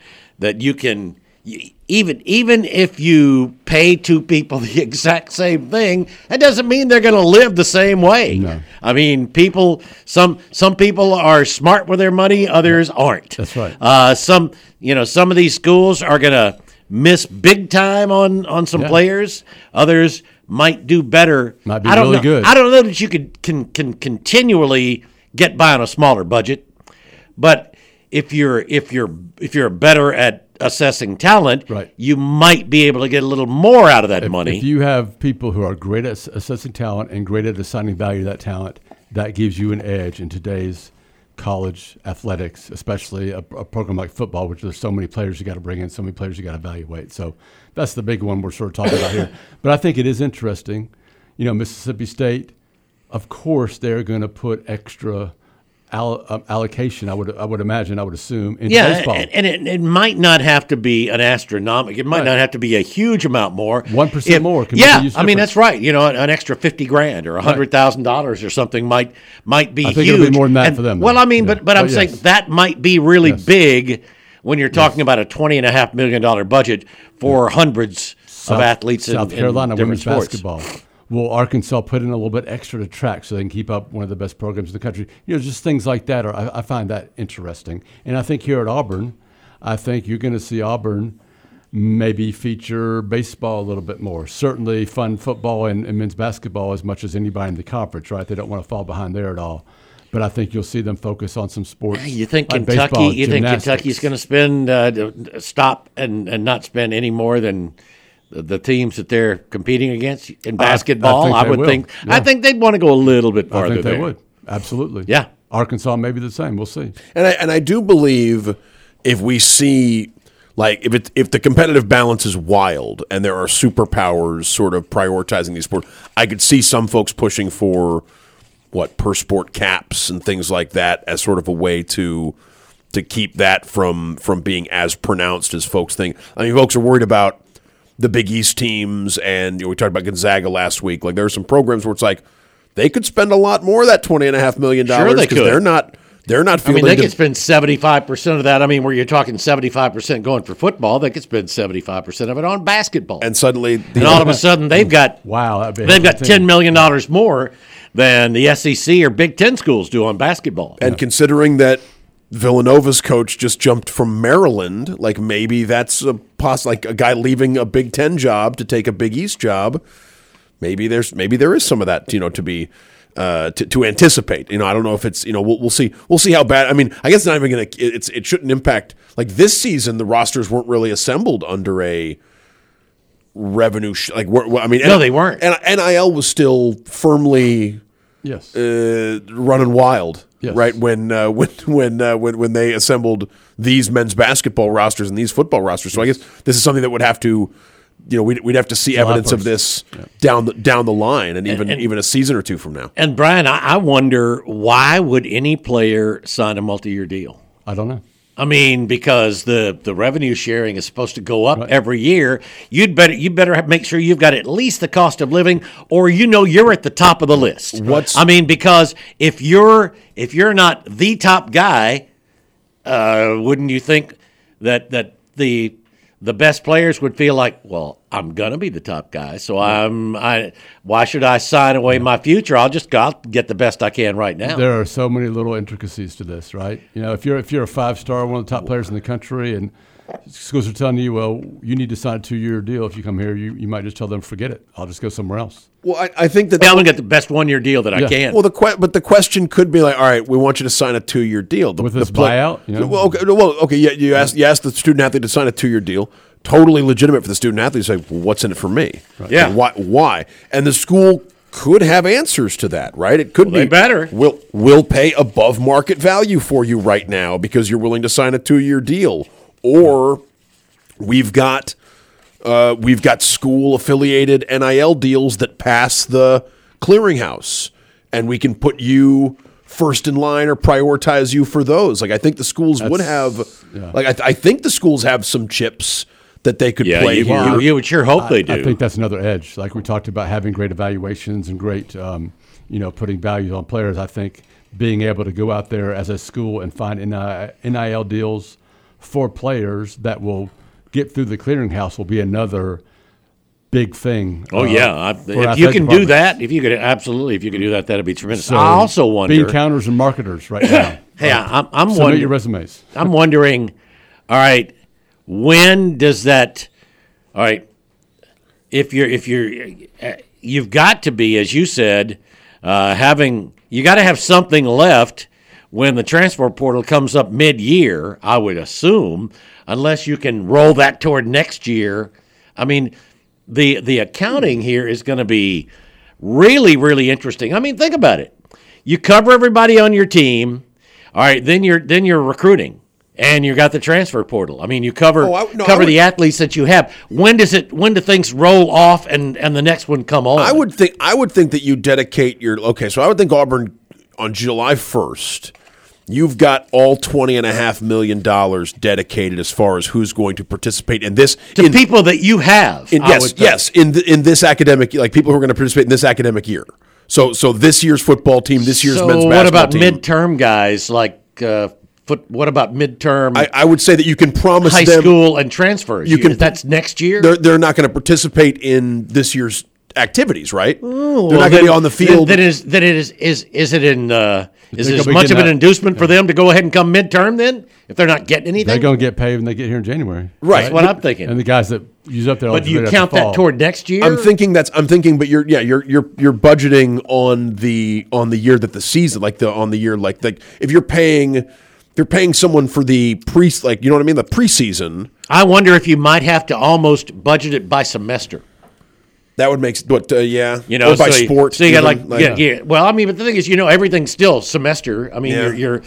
even if you pay two people the exact same thing, that doesn't mean they're going to live the same way. No. I mean, some people are smart with their money, others aren't. That's right. Some of these schools are going to miss big time on some players. Others might do better. Might be really good. I don't know that you can continually get by on a smaller budget, but if you're better at assessing talent, you might be able to get a little more out of that money. If you have people who are great at assessing talent and great at assigning value to that talent, that gives you an edge in today's college athletics, especially a program like football, which there's so many players you got to bring in, so many players you got to evaluate. So that's the big one we're sort of talking about here. But I think it is interesting. Mississippi State, of course, they're going to put extra allocation. I would imagine. I would assume into baseball. And it might not have to be an astronomical. It might not have to be a huge amount more. 1% more. Can I mean that's right. An extra $50,000 or $100,000 or something might be I think huge. It'll be more than that for them. Well, I mean, but I'm saying that might be really big when you're talking about a $20.5 million budget for hundreds of athletes South in Carolina different women's sports. basketball. Will Arkansas put in a little bit extra to track so they can keep up one of the best programs in the country? Just things like that. I find that interesting. And I think here at Auburn, I think you're going to see Auburn maybe feature baseball a little bit more. Certainly fun football and men's basketball as much as anybody in the conference, right? They don't want to fall behind there at all. But I think you'll see them focus on some sports. You think like Kentucky? Baseball, you think gymnastics. Kentucky's going to stop and not spend any more than the teams that they're competing against in basketball? I would think. Yeah. I think they'd want to go a little bit farther. I think they there. would. Absolutely. Yeah. Arkansas may be the same. We'll see. And I do believe if we see, like, if the competitive balance is wild and there are superpowers sort of prioritizing these sports, I could see some folks pushing for per sport caps and things like that as sort of a way to keep that from being as pronounced as folks think. I mean, folks are worried about the Big East teams, and we talked about Gonzaga last week. Like, there are some programs where it's like they could spend a lot more of that $20.5 million because they're not feeling. They could spend 75% of that. I mean, where you're talking 75% going for football, they could spend 75% of it on basketball. And suddenly, all of a sudden, they've got $10 million more than the SEC or Big Ten schools do on basketball. And considering that Villanova's coach just jumped from Maryland, like maybe that's like a guy leaving a Big Ten job to take a Big East job. Maybe there is some of that, to be to anticipate. I don't know if it's we'll see how bad. I mean, I guess it's not even going to. It shouldn't impact. Like this season, the rosters weren't really assembled under a revenue. No, they weren't. And NIL was still firmly running wild. Yes. Right when they assembled these men's basketball rosters and these football rosters, so I guess this is something that would have to, we'd have to see evidence of this down the line, and even a season or two from now. And Brian, I wonder, why would any player sign a multi-year deal? I don't know. I mean, because the revenue sharing is supposed to go up every year. You better make sure you've got at least the cost of living, or you're at the top of the list. Because if you're not the top guy, wouldn't you think that the best players would feel like, well, I'm gonna be the top guy, so why should I sign away my future? I'll get the best I can right now. There are so many little intricacies to this, right? If you're a 5-star, one of the top players in the country, and schools are telling you, well, you need to sign a 2-year deal. If you come here, you might just tell them, forget it. I'll just go somewhere else. Well, I think that I'm gonna get the best 1-year deal that I can. Well, but the question could be like, all right, we want you to sign a 2-year deal with this buyout. Okay. You asked the student athlete to sign a 2-year deal. Totally legitimate for the student athlete to say, well, what's in it for me? Right. Yeah. Why? And the school could have answers to that, right? It could be better. We'll pay above market value for you right now because you're willing to sign a 2-year deal, or we've got school affiliated NIL deals that pass the clearinghouse, and we can put you first in line or prioritize you for those. Like, I think the schools would have. Yeah. Like, I think the schools have some chips that they could play here. You would sure hope they do. I think that's another edge. Like we talked about, having great evaluations and great, putting values on players. I think being able to go out there as a school and find NIL deals for players that will get through the clearinghouse will be another big thing. Oh yeah, if you can do that, if you could do that, that'd be tremendous. So, I also wonder, being counters and marketers right now. Hey, I'm wondering. Submit your resumes. I'm wondering. All right, when does that? All right, if you've got to be, as you said, you got to have something left when the transfer portal comes up mid-year. I would assume, unless you can roll that toward next year. I mean, the accounting here is going to be really, really interesting. I mean, think about it. You cover everybody on your team. All right, then you're recruiting, and you got the transfer portal. I mean, you cover the athletes that you have. When do things roll off and the next one come on? I would think that you dedicate so I would think Auburn on July 1st you've got all $20.5 million dedicated as far as who's going to participate in this. To people that you have. In this academic, like people who are going to participate in this academic year. So this year's football team, this year's men's basketball team. What about midterm guys like what about midterm? I would say that you can promise high them school and transfers. That's next year. They're not going to participate in this year's activities, right? They're not going to be on the field. Is it as much of an inducement for them to go ahead and come midterm then? If they're not getting anything, they're going to get paid when they get here in January. Right. That's what I'm thinking. And the guys that use up their. But do you count that toward next year? I'm thinking, but you're budgeting on the year that the season, on the year if you're paying someone for the you know what I mean, the preseason. I wonder if you might have to almost budget it by semester. That would make or by so sport. So you got Well, I mean, but the thing is, everything's still semester. I mean, you're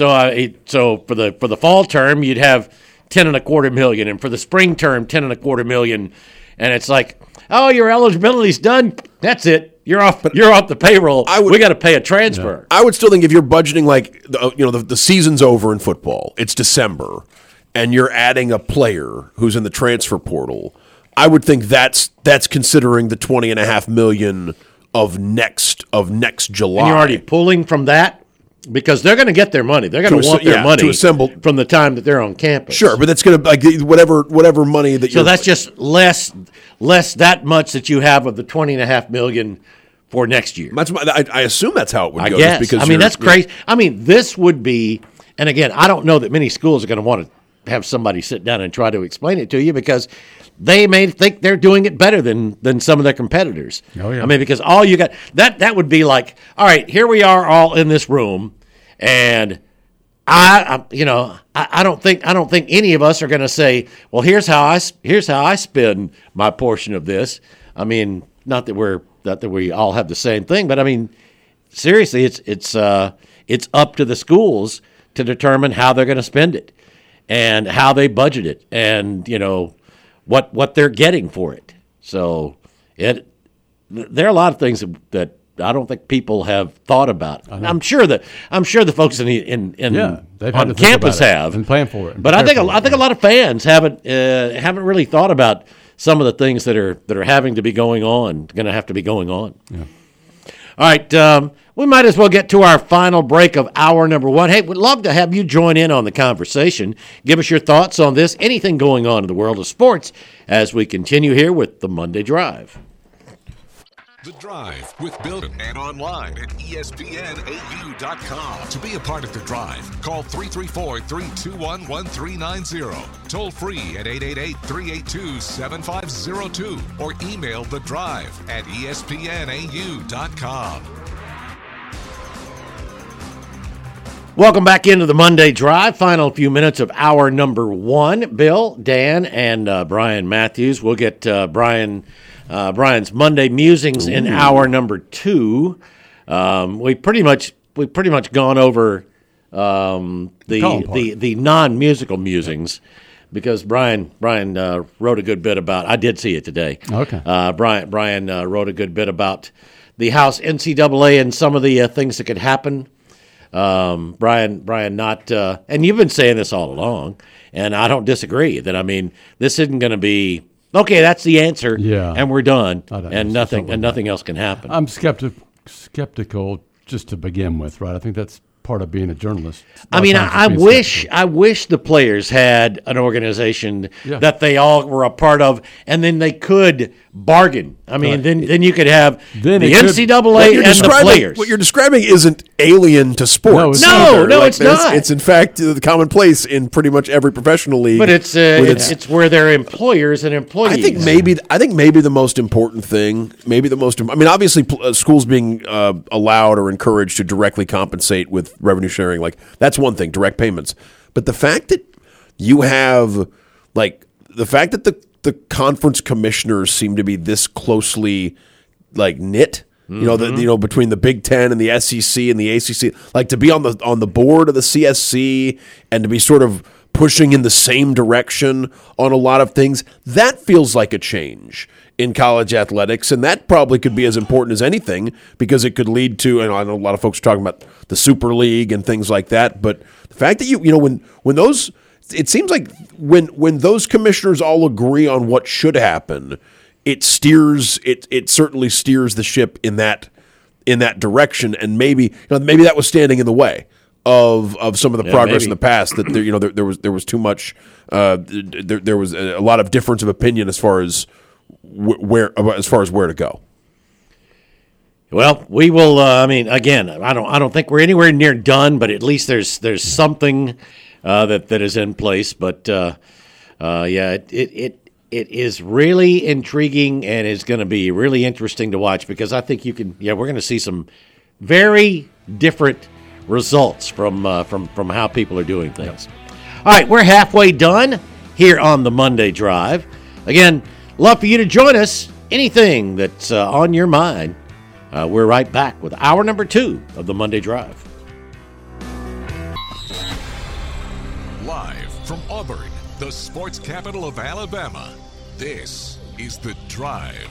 so for the fall term you'd have $10.25 million, and for the spring term $10.25 million, and it's like, oh, your eligibility's done. That's it. You're off the payroll. We got to pay a transfer. I would still think if you're budgeting the season's over in football, it's December, and you're adding a player who's in the transfer portal. I would think that's considering the $20.5 million of next July. And you're already pulling from that because they're going to get their money. They're going to want their money to assemble from the time that they're on campus. Sure, but that's going to whatever money that. So that's just less that much that you have of the $20.5 million for next year. I assume that's how it would go. I guess. I mean, that's crazy. I mean, this would be, and again, I don't know that many schools are going to want to have somebody sit down and try to explain it to you because they may think they're doing it better than some of their competitors. Oh, yeah. I mean, because all you got that would be like, all right, here we are all in this room, and I don't think any of us are going to say, well, here's how I spend my portion of this. I mean, not that we all have the same thing, but I mean, seriously, it's up to the schools to determine how they're going to spend it and how they budget it, and what they're getting for it. So there are a lot of things that I don't think people have thought about. I'm sure the folks on campus have and plan for it. But I think a lot of fans haven't really thought about some of the things that are having to be going to have to be going on. Yeah. All right, we might as well get to our final break of hour number one. Hey, we'd love to have you join in on the conversation. Give us your thoughts on this, anything going on in the world of sports, as we continue here with the Monday Drive. The Drive with Bill and online at ESPNAU.com. To be a part of The Drive, call 334-321-1390. Toll free at 888-382-7502 or email The Drive at ESPNAU.com. Welcome back into the Monday Drive. Final few minutes of hour number one. Bill, Dan, and Brian Matthews. We'll get Brian's Monday musings in hour number two. We pretty much gone over the non-musical musings because Brian wrote a good bit about. I did see it today. Okay. Brian wrote a good bit about the House NCAA and some of the things that could happen. Brian, not, and you've been saying this all along, and I don't disagree that, I mean, this isn't going to be, okay, that's the answer, and we're done, and nothing else can happen. I'm skeptical just to begin with, right? I think that's part of being a journalist. I mean, I wish the players had an organization that they all were a part of, and then they could bargain. I mean, then you could have the NCAA and the players. What you're describing isn't alien to sports. No, it's not. It's in fact the commonplace in pretty much every professional league. But it's where they're employers and employees. I think maybe the most important thing, I mean, obviously schools being allowed or encouraged to directly compensate with revenue sharing, like that's one thing, direct payments. But the fact that you have the conference commissioners seem to be this closely knit, between the Big Ten and the SEC and the ACC, like to be on the board of the CSC and to be sort of pushing in the same direction on a lot of things. That feels like a change in college athletics, and that probably could be as important as anything because it could lead to, and I know a lot of folks are talking about the Super League and things like that, but the fact that when those, it seems like when those commissioners all agree on what should happen, it certainly steers the ship in that direction, and maybe that was standing in the way of some of the progress in the past, that there was too much, there was a lot of difference of opinion as far as where to go. Well, we will. Again, I don't think we're anywhere near done, but at least there's something that is in place. But it is really intriguing and is going to be really interesting to watch, because I think we're going to see some very different results from how people are doing things. All right, we're halfway done here on the Monday Drive. Again, love for you to join us. Anything that's on your mind. We're right back with hour number 2 of the Monday Drive. Live from Auburn, the sports capital of Alabama, this is The Drive.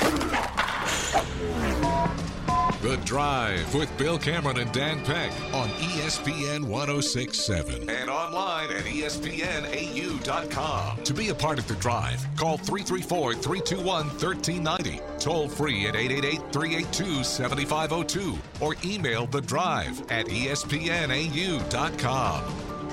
The Drive with Bill Cameron and Dan Peck on ESPN 106.7 and online at ESPNAU.com. To be a part of The Drive, call 334-321-1390, toll free at 888-382-7502, or email The Drive at ESPNAU.com.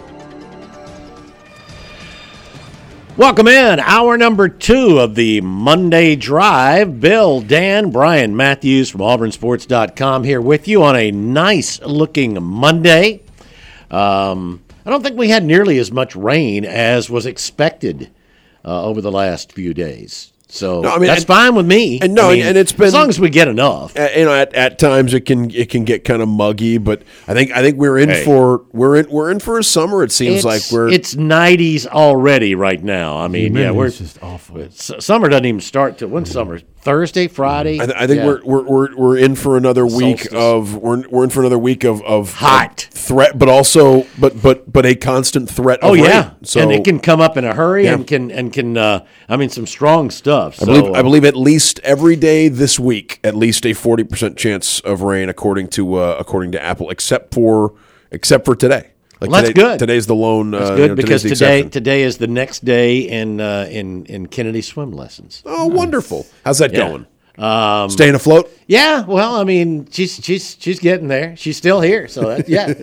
Welcome in, hour number 2 of the Monday Drive. Bill, Dan, Brian Matthews from auburnsports.com here with you on a nice-looking Monday. I don't think we had nearly as much rain as was expected over the last few days. So that's fine with me. And it's been, as long as we get enough. At times it can get kind of muggy, but I think we're in for a summer. It seems like it's 90s already right now. I mean, it's just awful. Summer doesn't even start till when summer? Thursday, Friday. I think we're in for another week of we're in for another week of hot threat, but also but a constant threat. Of rain. So, and it can come up in a hurry and can some strong stuff. I believe at least every day this week, at least a 40% chance of rain, according to Apple, except for today. That's good. Today's the lone. That's good because today is the next day in Kennedy swim lessons. Oh, nice. Wonderful! How's that going? Staying afloat? Yeah. Well, I mean, she's getting there. She's still here, so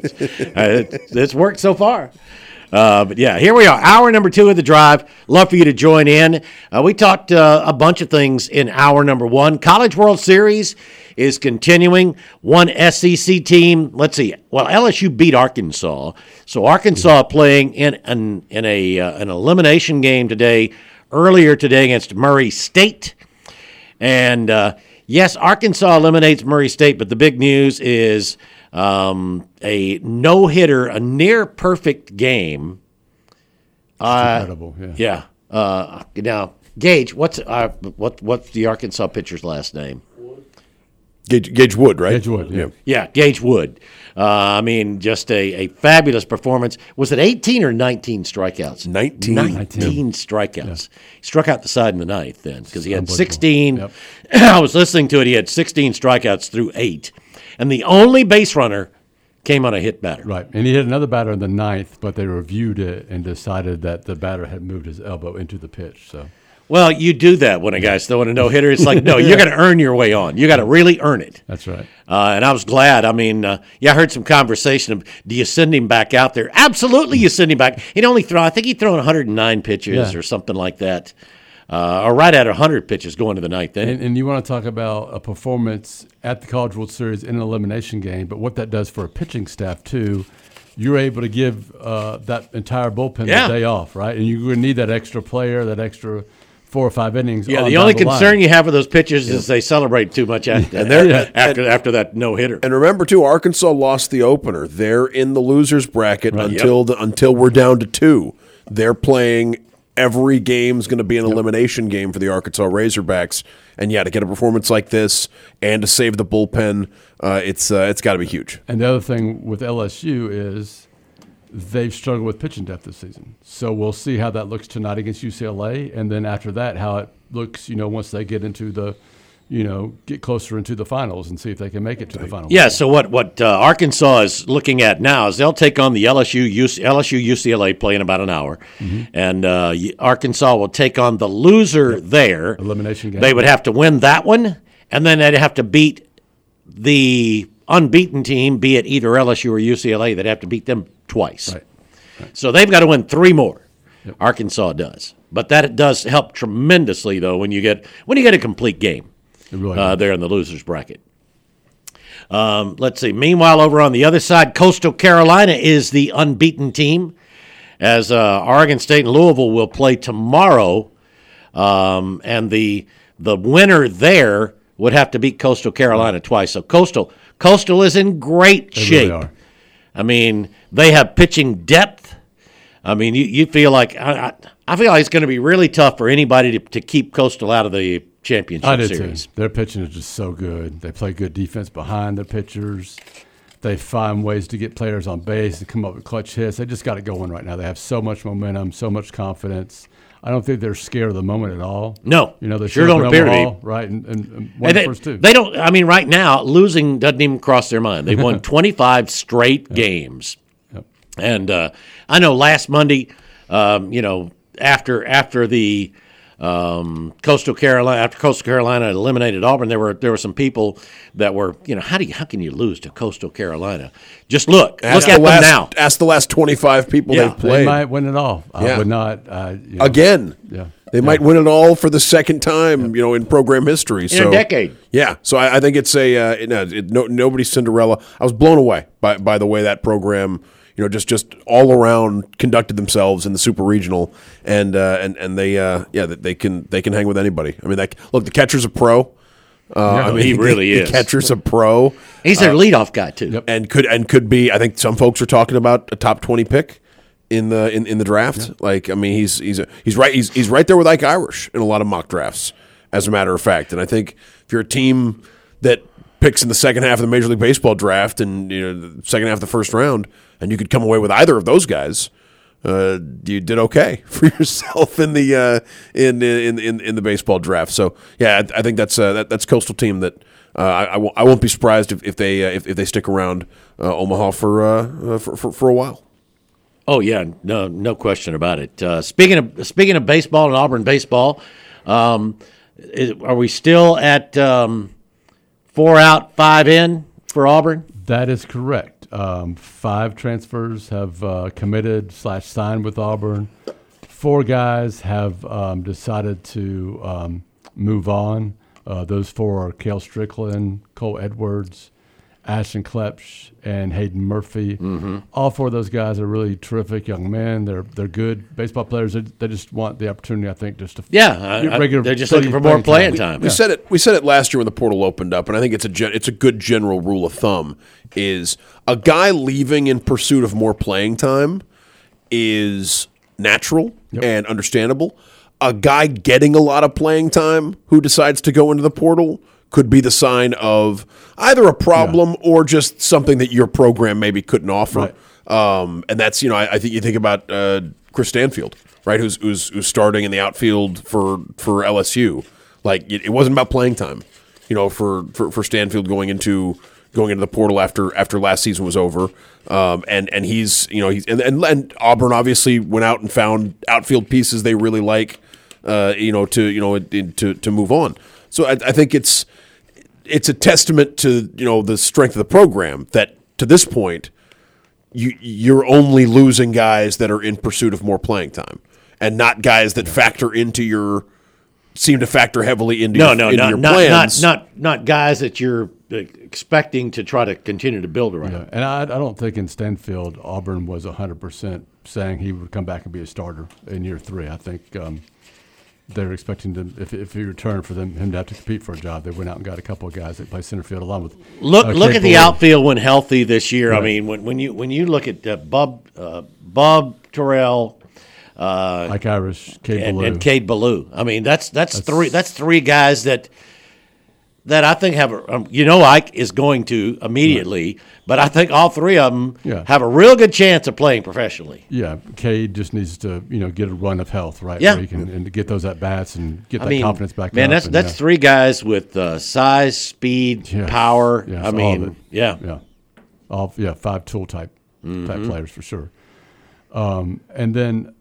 it's worked so far. But here we are, hour number 2 of the Drive. Love for you to join in. We talked a bunch of things in hour number 1. College World Series is continuing. One SEC team. Let's see. Well, LSU beat Arkansas, so Arkansas playing in an elimination game earlier today against Murray State, and yes, Arkansas eliminates Murray State. But the big news is a no-hitter, a near-perfect game. Incredible, yeah. Now, Gage, what's the Arkansas pitcher's last name? Gage Wood, right? Gage Wood, yeah. Gage Wood. Just a fabulous performance. Was it 18 or 19 strikeouts? 19 strikeouts. Yeah. He struck out the side in the ninth then because he had 16. Yep. I was listening to it. He had 16 strikeouts through 8. And the only base runner came on a hit batter. Right. And he hit another batter in the ninth, but they reviewed it and decided that the batter had moved his elbow into the pitch. So, well, you do that when a guy's throwing a no-hitter. It's like, no, you're going to earn your way on. You got to really earn it. That's right. And I was glad. I mean, I heard some conversation of, do you send him back out there? Absolutely, you send him back. I think he'd thrown 109 pitches or something like that. Or right at 100 pitches going to the ninth inning. And you want to talk about a performance at the College World Series in an elimination game, but what that does for a pitching staff, too. You're able to give that entire bullpen the day off, right? And you're going to need that extra player, that extra 4 or 5 innings. Yeah, the only concern you have with those pitchers is they celebrate too much after that no-hitter. And remember, too, Arkansas lost the opener. They're in the losers bracket until we're down to 2. They're playing. Every game's going to be an elimination game for the Arkansas Razorbacks, and to get a performance like this and to save the bullpen, it's got to be huge. And the other thing with LSU is they've struggled with pitching depth this season. So we'll see how that looks tonight against UCLA, and then after that, how it looks, once they get into the, get closer into the finals and see if they can make it to the final. Yeah, so what Arkansas is looking at now is they'll take on the LSU UCLA play in about an hour, and Arkansas will take on the loser there. Elimination game. They would have to win that one, and then they'd have to beat the unbeaten team, be it either LSU or UCLA. They'd have to beat them twice. Right. So they've got to win 3 more. Yep. Arkansas does. But that does help tremendously, though, when you get a complete game. Really there in the losers bracket. Let's see. Meanwhile, over on the other side, Coastal Carolina is the unbeaten team, as Oregon State and Louisville will play tomorrow, and the winner there would have to beat Coastal Carolina twice. So Coastal is in great shape. Really are. I mean, they have pitching depth. I mean, you feel like I feel like it's going to be really tough for anybody to keep Coastal out of the championship series. Too. Their pitching is just so good. They play good defense behind their pitchers. They find ways to get players on base and come up with clutch hits. They just got it going right now. They have so much momentum, so much confidence. I don't think they're scared of the moment at all. No, they sure don't appear to be. Right, and won the first 2. They don't. I mean, right now, losing doesn't even cross their mind. They've won 25 straight games, and I know last Monday, after the Coastal Carolina eliminated Auburn, there were some people that were, how can you lose to Coastal Carolina? Just look at them now. Ask the last 25 people they've played. They might win it all. I would not. Again. Yeah. They might win it all for the second time, in program history. In a decade. Yeah. So I think it's nobody's Cinderella. I was blown away by the way that program, just all around conducted themselves in the super regional, and they can hang with anybody. I mean, look, the catcher's a pro. He really is. The catcher's a pro. He's their leadoff guy too, and could be. I think some folks are talking about a top 20 pick in the draft. Yeah. Like, I mean, he's right there with Ike Irish in a lot of mock drafts, as a matter of fact. And I think if you're a team that picks in the second half of the Major League Baseball draft and the second half of the first round, and you could come away with either of those guys, you did okay for yourself in the in the baseball draft. So yeah, I think that's Coastal team that I won't be surprised if they stick around Omaha for a while. Oh yeah, no question about it. Speaking of baseball and Auburn baseball, are we still at 4 out, 5 in for Auburn? That is correct. 5 transfers have committed / signed with Auburn. 4 guys have decided to move on. Those 4 are Cale Strickland, Cole Edwards, Ashton Klepsch, and Hayden Murphy. Mm-hmm. All 4 of those guys are really terrific young men. They're good baseball players. They just want the opportunity, I think, just to they're just looking for more playing time. We said it last year when the portal opened up, and I think it's a good general rule of thumb is a guy leaving in pursuit of more playing time is natural and understandable. A guy getting a lot of playing time who decides to go into the portal could be the sign of either a problem or just something that your program maybe couldn't offer. Right. And that's, I think you think about Chris Stanfield, right, who's starting in the outfield for LSU. Like, it wasn't about playing time, for Stanfield going into the portal after last season was over. And he's and Auburn obviously went out and found outfield pieces they really like, to move on. So I think it's a testament to the strength of the program that to this point you're only losing guys that are in pursuit of more playing time and not guys that seem to factor heavily into your plans. Not guys that you're expecting to try to continue to build around. Yeah. And I don't think in Stanfield Auburn was 100% saying he would come back and be a starter in year 3. I think they're expecting to, if he returned for him to have to compete for a job, they went out and got a couple of guys that play center field along with. Look at the outfield when healthy this year. Right. I mean, when you look at Bob Terrell, Ike Irish, Cade Ballou, and Cade Ballou. I mean, that's 3 guys that that I think have Ike is going to immediately, but I think all three of them have a real good chance of playing professionally. Yeah, Cade just needs to get a run of health, right? Yeah, where he can and get those at bats and get that confidence back. Man, up. that's three guys with size, speed, power. Yeah, I mean, all 5 tool type players for sure. And then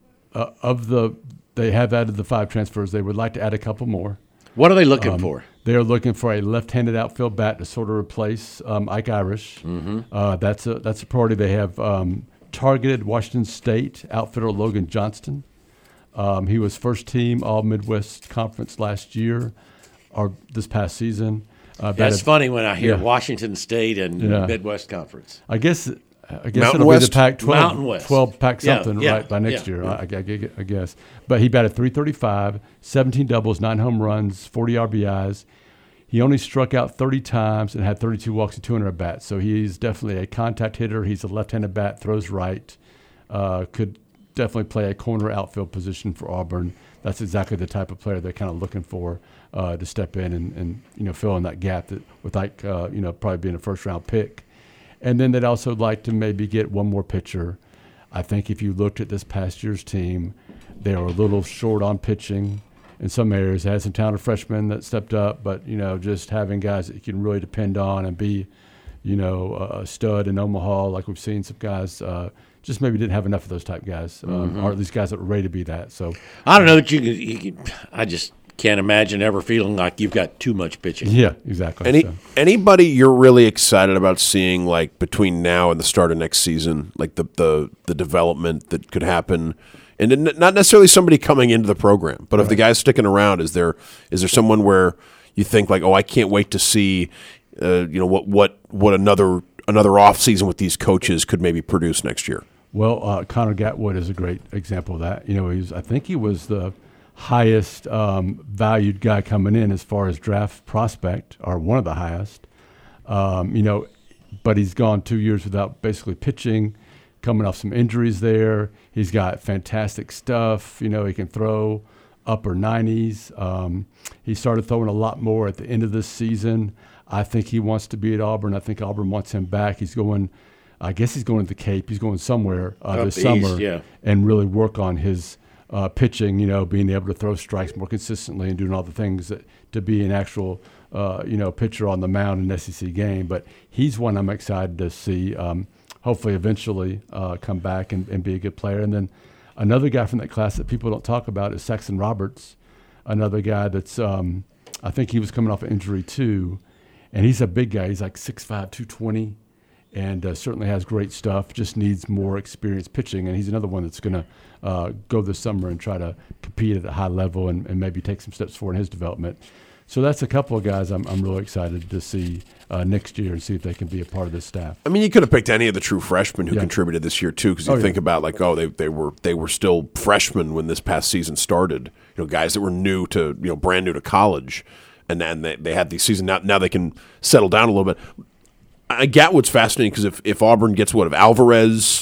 they have added the 5 transfers. They would like to add a couple more. What are they looking for? They are looking for a left-handed outfield bat to sort of replace Ike Irish. That's a priority. They have targeted Washington State outfielder Logan Johnston. He was first team All Midwest Conference last year, or this past season. It's funny when I hear Washington State and Midwest Conference. I guess Mountain it'll West. be the Pac-12. Mountain West. 12 Pac something by next year, I guess. But he batted .335, 17 doubles, 9 home runs, 40 RBIs. He only struck out 30 times and had 32 walks and 200 at-bats. So he's definitely a contact hitter. He's a left-handed bat, throws right, could definitely play a corner outfield position for Auburn. That's exactly the type of player they're kind of looking for to step in and fill in that gap that with Ike, probably being a first-round pick. And then they'd also like to maybe get one more pitcher. I think if you looked at this past year's team, they were a little short on pitching in some areas. They had some talented freshmen that stepped up, but, just having guys that you can really depend on and be, a stud in Omaha, like we've seen some guys just maybe didn't have enough of those type guys, or at least guys that were ready to be that. So I don't know that I just can't imagine ever feeling like you've got too much pitching. Yeah, exactly. Anybody you're really excited about seeing, like, between now and the start of next season, like the development that could happen, and not necessarily somebody coming into the program, but if the guy's sticking around, is there someone where you think like, oh, I can't wait to see, what another off season with these coaches could maybe produce next year? Well, Connor Gatwood is a great example of that. I think he was the highest valued guy coming in as far as draft prospect, or one of the highest. But he's gone 2 years without basically pitching, coming off some injuries there. He's got fantastic stuff. He can throw upper 90s. He started throwing a lot more at the end of this season. I think he wants to be at Auburn. I think Auburn wants him back. I guess he's going to the Cape. He's going somewhere this summer and really work on his pitching, being able to throw strikes more consistently and doing all the things to be an actual, pitcher on the mound in an SEC game. But he's one I'm excited to see hopefully eventually come back and be a good player. And then another guy from that class that people don't talk about is Saxon Roberts, another guy that's I think he was coming off an injury too. And he's a big guy. He's like 6'5", 220, and certainly has great stuff, just needs more experience pitching. And he's another one that's going to go this summer and try to compete at a high level and maybe take some steps forward in his development. So that's a couple of guys I'm really excited to see next year and see if they can be a part of this staff. I mean, you could have picked any of the true freshmen who contributed this year too, because you think about like, they were still freshmen when this past season started. Guys that were brand new to college, and then they had these season. Now they can settle down a little bit. Gatwood's fascinating because if Auburn gets if Alvarez,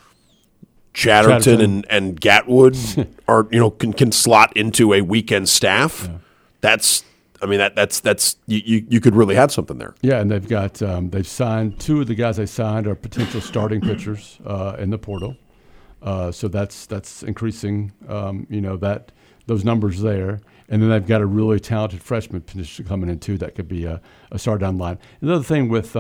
Chatterton and Gatwood are can slot into a weekend staff, that's you could really have something there. Yeah, and they've got they've signed 2 of the guys they signed are potential starting pitchers in the portal, so that's increasing those numbers there. And then they've got a really talented freshman position coming in too that could be a start down the line. Another thing with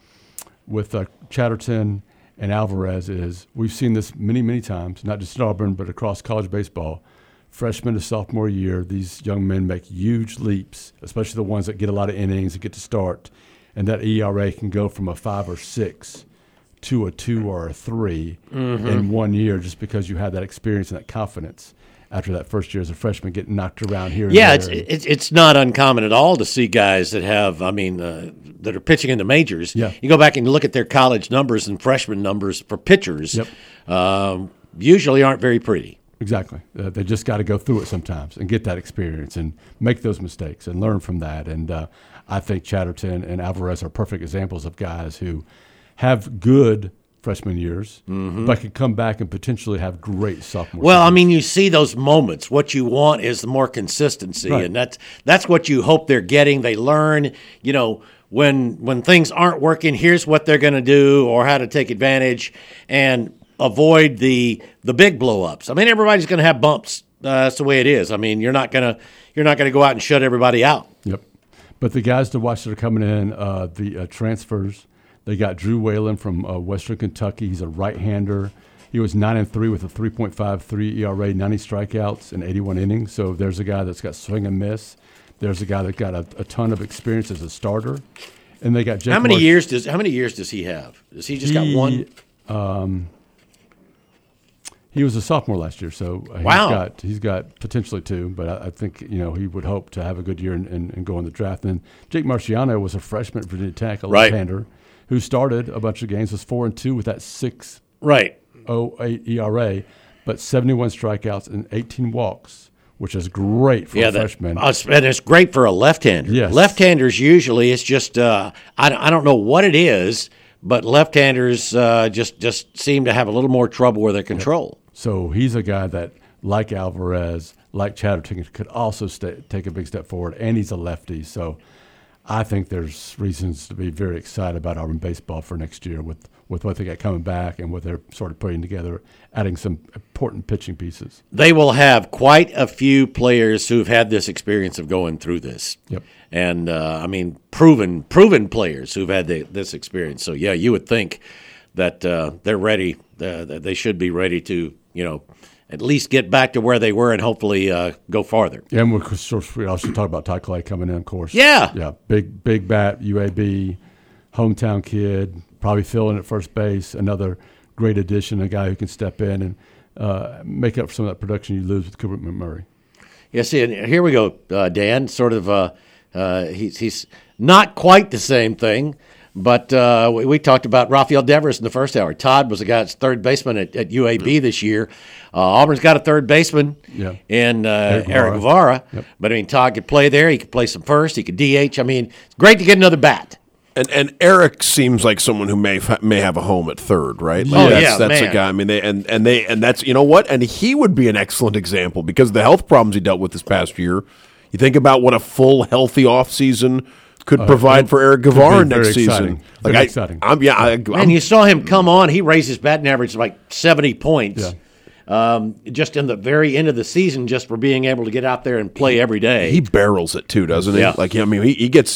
Chatterton and Alvarez is we've seen this many times, not just at Auburn but across college baseball. Freshman to sophomore year, these young men make huge leaps, especially the ones that get a lot of innings and get to start, and that ERA can go from a 5 or 6 to a 2 or a 3 in 1 year just because you had that experience and that confidence after that first year as a freshman getting knocked around here. Yeah, it's not uncommon at all to see guys that have, that are pitching in the majors. Yeah. You go back and look at their college numbers and freshman numbers for pitchers, usually aren't very pretty. Exactly. They just got to go through it sometimes and get that experience and make those mistakes and learn from that. And I think Chatterton and Alvarez are perfect examples of guys who have good freshman years, but could come back and potentially have great sophomore Well, seasons. I mean, you see those moments. What you want is the more consistency, Right. and that's what you hope they're getting. They learn, when things aren't working, here's what they're going to do or how to take advantage and avoid the big blow-ups. I mean, everybody's going to have bumps. That's the way it is. I mean, you're not gonna go out and shut everybody out. Yep. But the guys to watch that are coming in, the transfers, they got Drew Whalen from Western Kentucky. He's a right-hander. He was 9-3 with a 3.53 ERA, 90 strikeouts, and 81 innings. So there's a guy that's got swing and miss. There's a guy that got a ton of experience as a starter. And they got Jake How many years does he have? Does he just got one? He was a sophomore last year, so Wow. he's got potentially 2. But I think he would hope to have a good year and go in the draft. And Jake Marciano was a freshman at Virginia Tech, a left-hander, who started a bunch of games, was 4-2 with that 6.08 ERA, but 71 strikeouts and 18 walks, which is great for a freshman. And it's great for a left-hander. Yes. Left-handers usually, it's just I don't know what it is, but left-handers just seem to have a little more trouble with their control. So he's a guy that, like Alvarez, like Chatterton, could also take a big step forward, and he's a lefty. So I think there's reasons to be very excited about Auburn baseball for next year with what they got coming back and what they're sort of putting together, adding some important pitching pieces. They will have quite a few players who've had this experience of going through this. Yep. And, I mean, proven players who've had this experience. So, yeah, you would think that they're ready. They should be ready to, at least get back to where they were and hopefully go farther. Yeah, and we also talk about Ty Clay coming in, of course. Yeah. Yeah, big bat, UAB, hometown kid, probably filling at first base, another great addition, a guy who can step in and make up for some of that production you lose with Cooper McMurray. Yeah, see, and here we go, Dan, sort of he's not quite the same thing, but we talked about Rafael Devers in the first hour. Todd was a guy that's third baseman at UAB this year. Auburn's got a third baseman in Eric Guevara. Yep. But, I mean, Todd could play there. He could play some first. He could DH. I mean, it's great to get another bat. And Eric seems like someone who may have a home at third, right? That's man. a guy. I mean, and that's and he would be an excellent example because of the health problems he dealt with this past year. You think about what a full, healthy offseason could provide for Eric Guevara next season. Very exciting. And you saw him come on. He raised his batting average like 70 points. Just in the very end of the season, just for being able to get out there and play every day. He barrels it too, doesn't he? Yeah. Like, I mean, he gets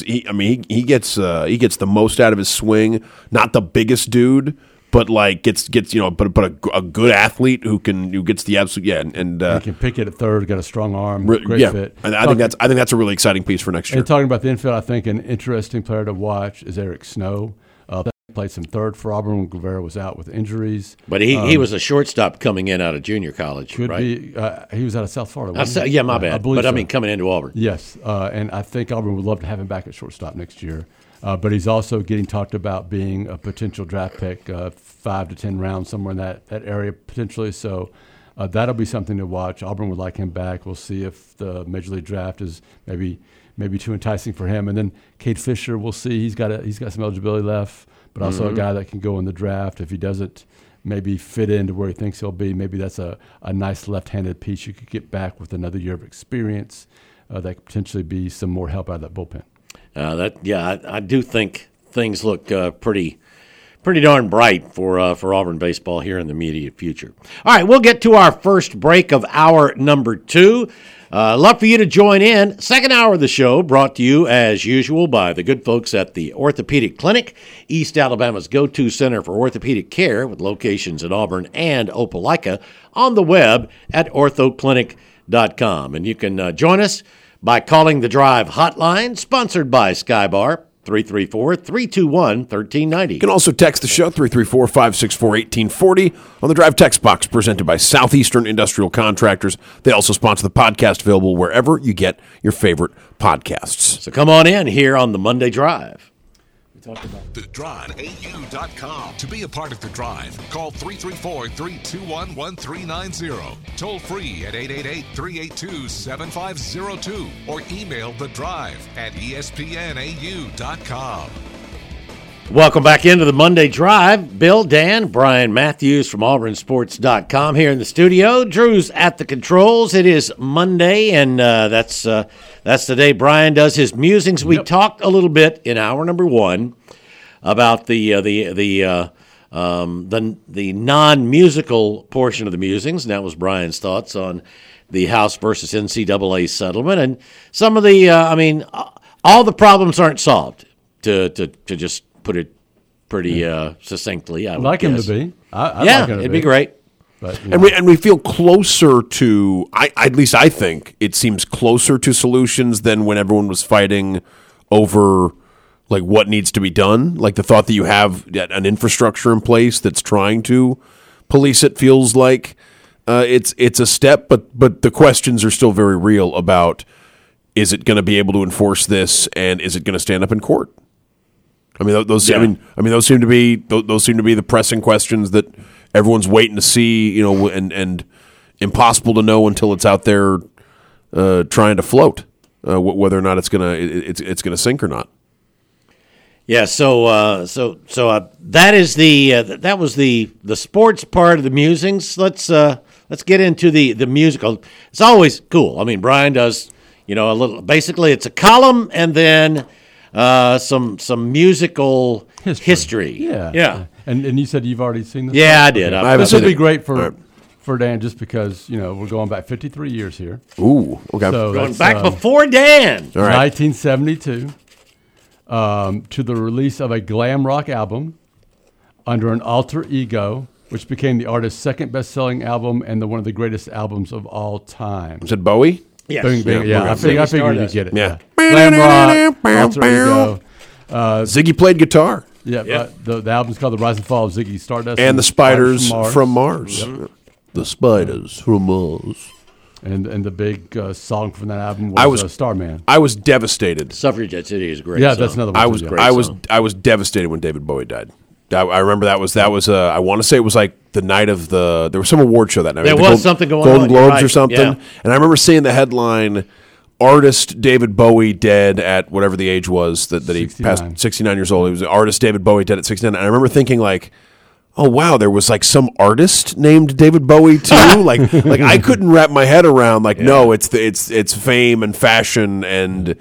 the most out of his swing. Not the biggest dude, but like gets but a good athlete who gets the absolute and he can pick it at third. Got a strong arm, great fit. And I think that's a really exciting piece for next year. And talking about the infield, I think an interesting player to watch is Eric Snow. Played some third for Auburn when Guevara was out with injuries. But he was a shortstop coming in out of junior college, could right? Be. He was out of South Florida. My bad. I mean, coming into Auburn. Yes, and I think Auburn would love to have him back at shortstop next year. But he's also getting talked about being a potential draft pick, 5 to 10 rounds, somewhere in that area potentially. So that'll be something to watch. Auburn would like him back. We'll see if the Major League Draft is maybe too enticing for him. And then Cade Fisher, we'll see. He's got some eligibility left, but also a guy that can go in the draft if he doesn't maybe fit into where he thinks he'll be. Maybe that's a nice left-handed piece you could get back with another year of experience. That could potentially be some more help out of that bullpen. I do think things look pretty darn bright for Auburn baseball here in the immediate future. All right, we'll get to our first break of hour number 2. Love for you to join in. Second hour of the show brought to you, as usual, by the good folks at the Orthopedic Clinic, East Alabama's go-to center for orthopedic care with locations in Auburn and Opelika, on the web at orthoclinic.com. And you can join us by calling the Drive hotline, sponsored by Skybar, 334-321-1390. You can also text the show, 334-564-1840, on the Drive text box presented by Southeastern Industrial Contractors. They also sponsor the podcast, available wherever you get your favorite podcasts. So come on in here on the Monday Drive. TheDriveAU.com. To be a part of The Drive, call 334-321-1390. Toll free at 888-382-7502 or email TheDrive@ESPNAU.com. Welcome back into the Monday Drive. Bill, Dan, Brian Matthews from AuburnSports.com here in the studio. Drew's at the controls. It is Monday, and that's the day Brian does his musings. We talked a little bit in hour number one about the non-musical portion of the musings, and that was Brian's thoughts on the House versus NCAA settlement, and some of the all the problems aren't solved. To just put it pretty succinctly, I would like guess. him to be. I yeah, like him to it'd be great. But, And we feel closer to. At least I think it seems closer to solutions than when everyone was fighting over like what needs to be done. Like the thought that you have an infrastructure in place that's trying to police it feels like it's a step, but the questions are still very real about, is it going to be able to enforce this, and is it going to stand up in court? I mean, those. Yeah. I mean, those seem to be the pressing questions that everyone's waiting to see. And impossible to know until it's out there trying to float, whether or not it's gonna sink or not. Yeah. So that is that was the sports part of the musings. Let's get into the musical. It's always cool. I mean, Brian does a little. Basically, it's a column and then. Some musical history. Yeah. And you said you've already seen this? Yeah, I did. Okay. This would be great for Dan just because, we're going back 53 years here. Ooh, okay. So going back before Dan. All right. 1972 to the release of a glam rock album under an alter ego, which became the artist's second best-selling album and one of the greatest albums of all time. Was it Bowie? Yes. Yeah, I figured you'd get it. Yeah. Glam rock, alter ego. Ziggy played guitar. Yeah. The album's called The Rise and Fall of Ziggy Stardust. And the Spiders from Mars. Yep. The Spiders from Mars. And the big song from that album was Starman. I was devastated. Suffragette City is great. Yeah, song. that's another one. I was devastated when David Bowie died. I remember that was I want to say it was like the night of there was some award show that night. There was something going Golden on. Globes right. or something. Yeah. And I remember seeing the headline, artist David Bowie dead at whatever the age was that he 69. passed, 69 years old. He was artist David Bowie dead at 69. And I remember thinking like, oh wow, there was like some artist named David Bowie too. like I couldn't wrap my head around no, it's fame and fashion and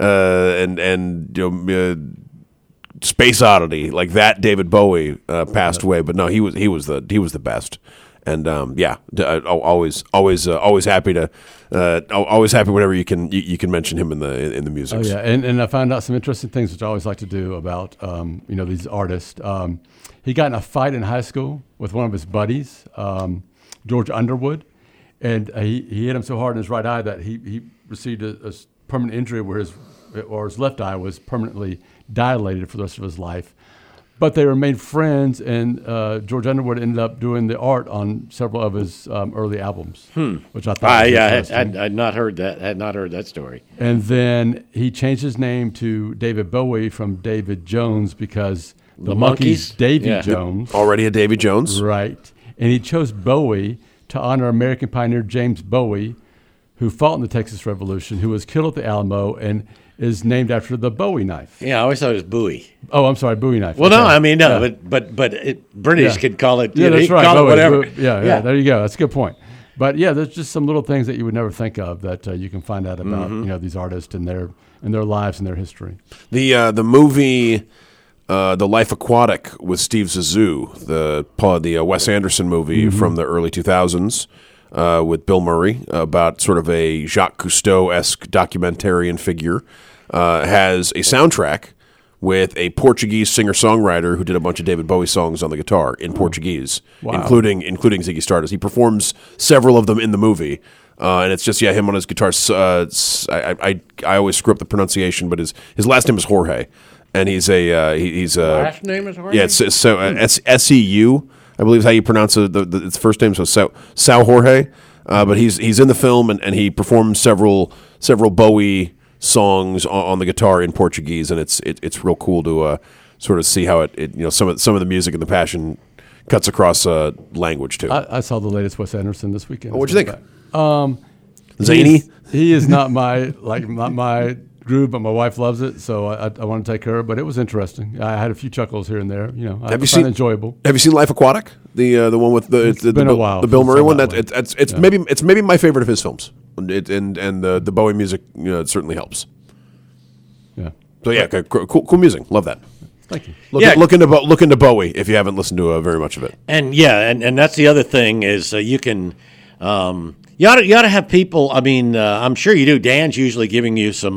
Space Oddity, like that. David Bowie passed away, but no, he was the best, and always happy to always happy whenever you can mention him in the music. Oh yeah, and I found out some interesting things which I always like to do about these artists. He got in a fight in high school with one of his buddies, George Underwood, and he hit him so hard in his right eye that he received a permanent injury where his left eye was permanently dilated for the rest of his life. But they remained friends, and George Underwood ended up doing the art on several of his early albums, which I thought was interesting. I'd not heard that. Had not heard that story. And then he changed his name to David Bowie from David Jones because the Monkees' Davy Jones. Already a Davy Jones. Right. And he chose Bowie to honor American pioneer James Bowie, who fought in the Texas Revolution, who was killed at the Alamo, and is named after the Bowie knife. Yeah, I always thought it was Bowie. Oh, I'm sorry, Bowie knife. Well, okay. No, I mean, no, yeah. but British could call it. Yeah, that's right. Call it whatever. Yeah, there you go. That's a good point. But yeah, there's just some little things that you would never think of that you can find out about these artists and their lives and their history. The movie, The Life Aquatic with Steve Zissou, the Wes Anderson movie from the early 2000s. With Bill Murray, about sort of a Jacques Cousteau-esque documentarian figure, has a soundtrack with a Portuguese singer-songwriter who did a bunch of David Bowie songs on the guitar in Portuguese, including Ziggy Stardust. He performs several of them in the movie, and it's just him on his guitar. I always screw up the pronunciation, but his last name is Jorge, and he's last name is Jorge. Yeah, it's SEU. I believe is how you pronounce its first name, so Sao Jorge. But he's in the film and he performs several Bowie songs on the guitar in Portuguese, and it's real cool to sort of see how some of the music and the passion cuts across language too. I saw the latest Wes Anderson this weekend. What'd you think? Zany? He is not my groove, but my wife loves it, so I want to take her. But it was interesting. I had a few chuckles here and there. I found it enjoyable. Have you seen Life Aquatic? The one with it's been a while. The Bill Murray one. It's maybe my favorite of his films. And the Bowie music certainly helps. Yeah. So yeah, cool music. Love that. Thank you. Look into Bowie if you haven't listened to very much of it. And and that's the other thing is you can. You ought to have people. I mean, I'm sure you do. Dan's usually giving you some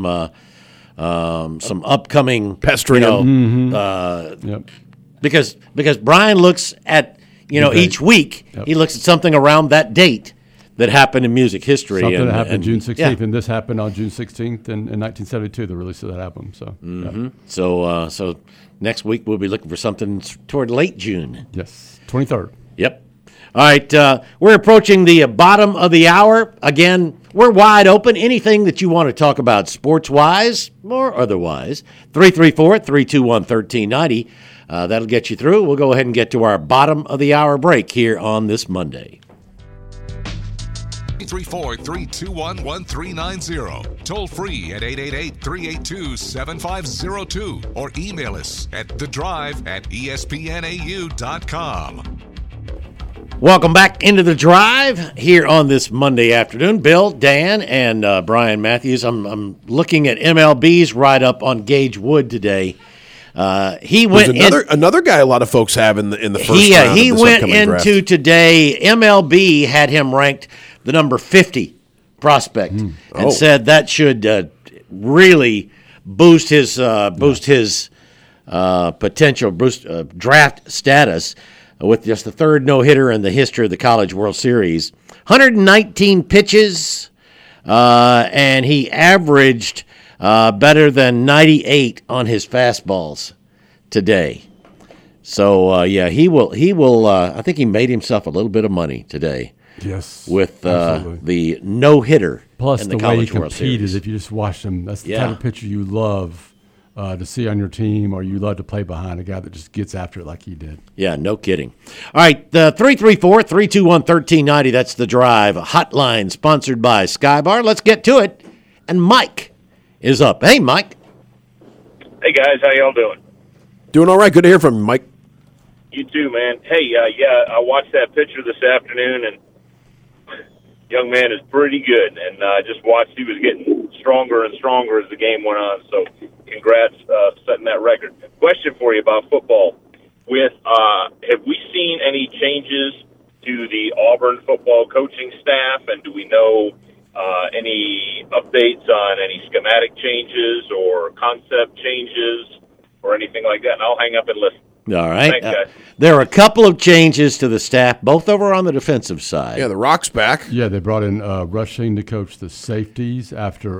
upcoming pestering. Yep. Because Brian looks at each week he looks at something around that date that happened in music history. Something that happened June 16th, and this happened on June 16th in 1972. The release of that album. So. So next week we'll be looking for something toward late June. Yes, 23rd. Yep. All right, we're approaching the bottom of the hour. Again, we're wide open. Anything that you want to talk about sports-wise or otherwise, 334-321-1390. That'll get you through. We'll go ahead and get to our bottom of the hour break here on this Monday. 334-321-1390. Toll free at 888-382-7502 or email us at thedrive@espnau.com. Welcome back into the drive here on this Monday afternoon. Bill, Dan, and Brian Matthews. I'm looking at MLB's write-up on Gage Wood today. He went another guy a lot of folks have in the first round. He went into today. MLB had him ranked the number 50 prospect and said that should really boost his potential draft status. With just the third no-hitter in the history of the College World Series. 119 pitches, and he averaged better than 98 on his fastballs today. So, he will. I think he made himself a little bit of money today. Yes, with the no-hitter plus in the way College he World Series. competed. If you just watch him, that's the type of pitcher you love to see on your team, or you love to play behind a guy that just gets after it like he did. Yeah, no kidding. All right, 334-321-1390. That's the drive hotline sponsored by Skybar. Let's get to it. And Mike is up. Hey, Mike. Hey, guys. How y'all doing? Doing all right. Good to hear from you, Mike. You too, man. Hey, I watched that picture this afternoon, and young man is pretty good. And I just watched he was getting stronger and stronger as the game went on. So congrats setting that record. Question for you about football. Have we seen any changes to the Auburn football coaching staff, and do we know any updates on any schematic changes or concept changes or anything like that? And I'll hang up and listen. All right. Thanks, guys. There are a couple of changes to the staff, both over on the defensive side. Yeah, the Rock's back. Yeah, they brought in Rushing to coach the safeties after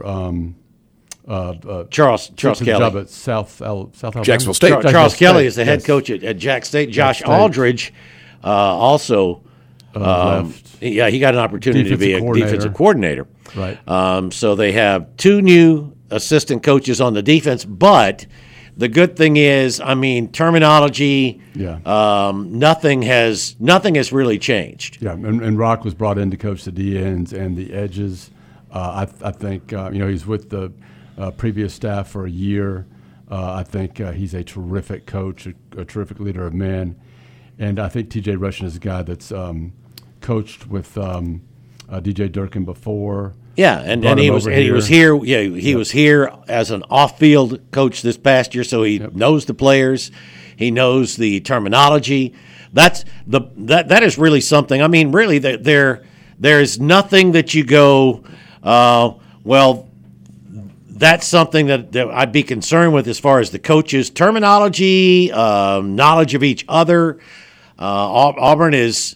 Charles Kelly. Job at South Alabama. Jacksonville State. Charles Kelly is the head coach at Jack State. Josh Aldridge also left. Yeah, he got an opportunity to be a defensive coordinator. Right. So they have two new assistant coaches on the defense, but the good thing is, I mean, terminology. Yeah. Nothing has really changed. Yeah, and Rock was brought in to coach the D ends and the edges. I think he's with the previous staff for a year. I think he's a terrific coach, a terrific leader of men, and I think T.J. Rushing is a guy that's coached with DJ Durkin before. Yeah, and he was here. Yeah, he was here as an off-field coach this past year, so he knows the players, he knows the terminology. That is really something. I mean, really, there's nothing that you go, well, that's something that I'd be concerned with as far as the coaches' terminology, knowledge of each other. Auburn is,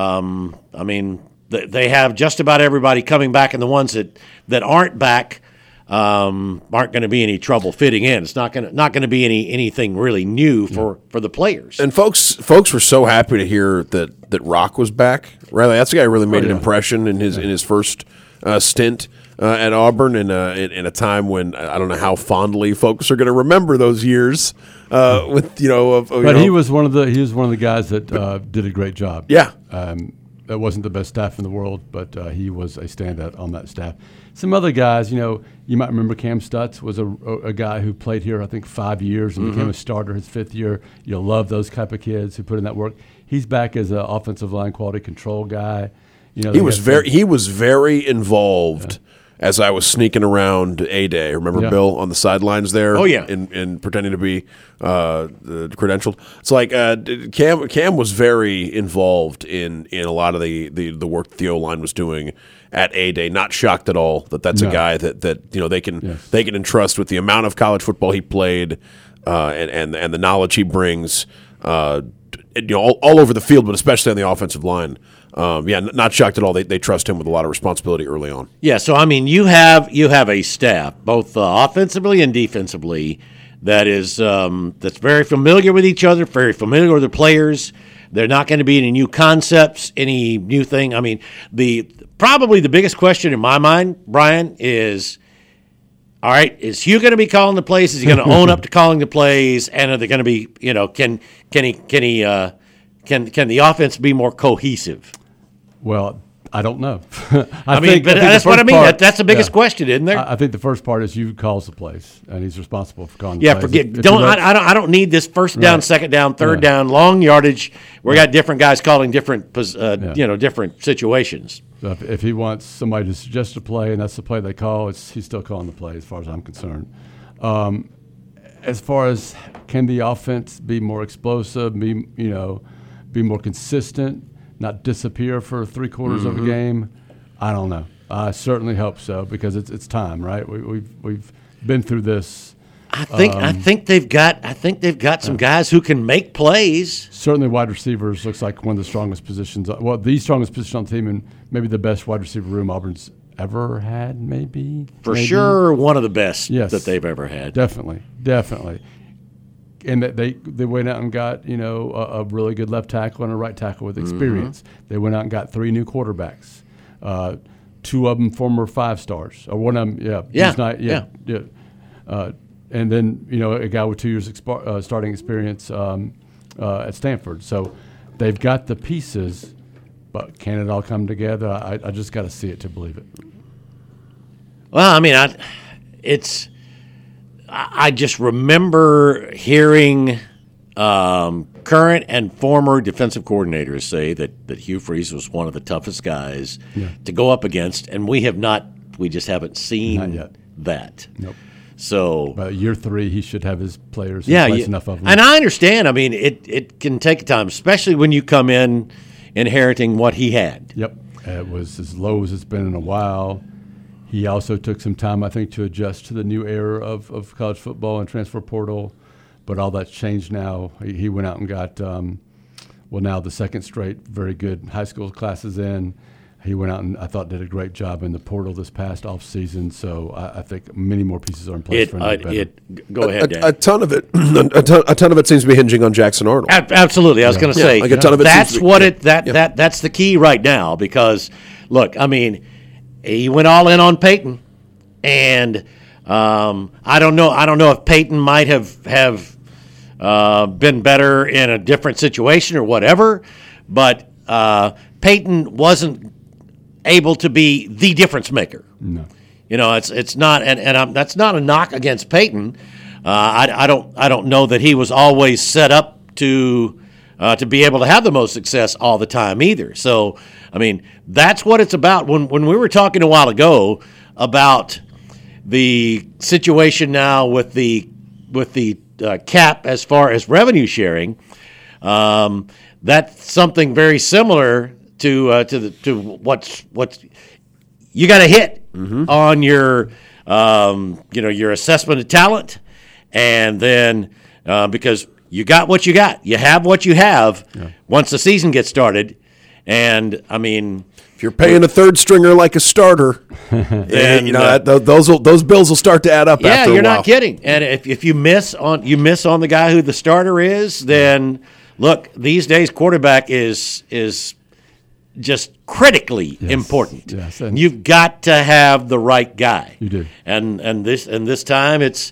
they have just about everybody coming back, and the ones that aren't back aren't going to be any trouble fitting in. It's not going to be anything really new for the players. And folks were so happy to hear that Rock was back. Right, that's the guy who really made an impression in his first stint at Auburn in a time when I don't know how fondly folks are going to remember those years. He was one of the guys that did a great job. Yeah. that wasn't the best staff in the world, but he was a standout on that staff. Some other guys, you might remember Cam Stutz was a guy who played here, I think, 5 years and became a starter his 5th year. You'll love those type of kids who put in that work. He's back as an offensive line quality control guy. He was very involved as I was sneaking around A-Day. Remember Bill on the sidelines there? Oh, yeah. In pretending to be credentialed. It's like Cam was very involved in a lot of the work that the O-line was doing at A-Day. Not shocked at all that's a guy that they can entrust with the amount of college football he played and the knowledge he brings all over the field, but especially on the offensive line. Not shocked at all. They trust him with a lot of responsibility early on. Yeah, so I mean, you have a staff, both offensively and defensively, that is that's very familiar with each other, very familiar with the players. They're not going to be any new concepts, any new thing. I mean, probably the biggest question in my mind, Brian, is, all right, is Hugh going to be calling the plays? Is he going to own up to calling the plays? And are they going to be, can the offense be more cohesive? Well, I don't know. I think that's what I mean. That's the biggest question, isn't there? I think the first part is Hugh calls the plays, and he's responsible for calling the plays. I don't need this first down, second down, third down, long yardage. We got different guys calling different different situations. So if he wants somebody to suggest a play and that's the play they call, he's still calling the play as far as I'm concerned. As far as can the offense be more explosive, be more consistent, not disappear for 3/4 of a game, I don't know. I certainly hope so because it's time, right? We've been through this. I think they've got some guys who can make plays. Certainly, wide receivers looks like one of the strongest positions. Well, the strongest position on the team, and maybe the best wide receiver room Auburn's ever had. Maybe sure, one of the best that they've ever had. Definitely. And they went out and got a really good left tackle and a right tackle with experience. They went out and got 3 new quarterbacks, 2 of them former 5-stars, or one of them, and then a guy with 2 years starting experience at Stanford. So they've got the pieces, but can it all come together? I just got to see it to believe it. Well, I mean, I just remember hearing current and former defensive coordinators say that Hugh Freeze was one of the toughest guys to go up against, and we just haven't seen that. Nope. So by year 3, he should have his players in place, enough of them. And I understand. I mean, it can take time, especially when you come in inheriting what he had. Yep. It was as low as it's been in a while. He also took some time, I think, to adjust to the new era of college football and transfer portal, but all that's changed now. He went out and got, now the second straight very good high school classes in. He went out and I thought did a great job in the portal this past off season. So I think many more pieces are in place for him to be better. Go ahead, Dan. A ton of it seems to be hinging on Jackson Arnold. Absolutely, I was going to say like a ton of it. That's the key right now because look, I mean. He went all in on Peyton, and I don't know if Peyton might have been better in a different situation or whatever, but Peyton wasn't able to be the difference maker. No, it's not, and that's not a knock against Peyton. I don't know that he was always set up to be able to have the most success all the time either. So. I mean, that's what it's about. When we were talking a while ago about the situation now with the cap as far as revenue sharing, that's something very similar to what's you got to hit on your your assessment of talent, and then because you got what you got, you have what you have. Once the season gets started. And I mean, if you're paying a third stringer like a starter, then those bills will start to add up. Yeah, after a you're while. not kidding. And if you miss on the guy who the starter is, then look, these days quarterback is just critically important. Yes, you've got to have the right guy. You do. And this time it's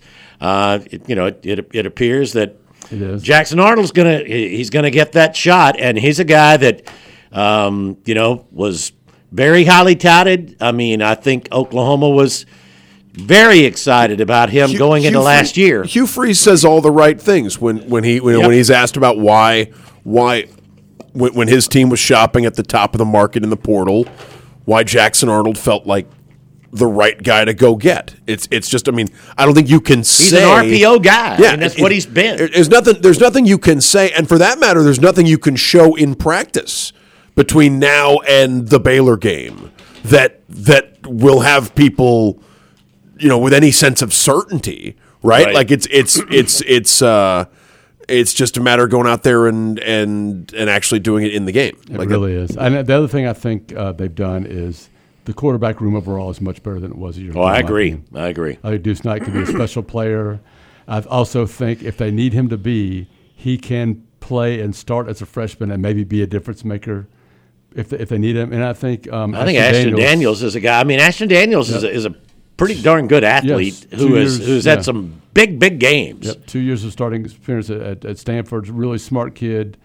it appears that it is. Jackson Arnold's gonna get that shot, and he's a guy that. was very highly touted. I mean, I think Oklahoma was very excited about him going into last year. Hugh Freeze says all the right things when he's asked about why when his team was shopping at the top of the market in the portal, why Jackson Arnold felt like the right guy to go get. It's just, I mean, I don't think you can say. He's an RPO guy. Yeah, that's what he's been. There's nothing you can say, and for that matter, there's nothing you can show in practice between now and the Baylor game that will have people, with any sense of certainty, right? Like it's just a matter of going out there and actually doing it in the game. It really is. And the other thing I think they've done is the quarterback room overall is much better than it was a year ago. I agree. I think Deuce Knight could be a special player. I also think if they need him to be, he can play and start as a freshman and maybe be a difference maker if they need him. And I think Ashton Daniels is a guy. I mean, Ashton Daniels is a pretty darn good athlete who's had some big games. Yep, 2 years of starting experience at Stanford. Really smart kid.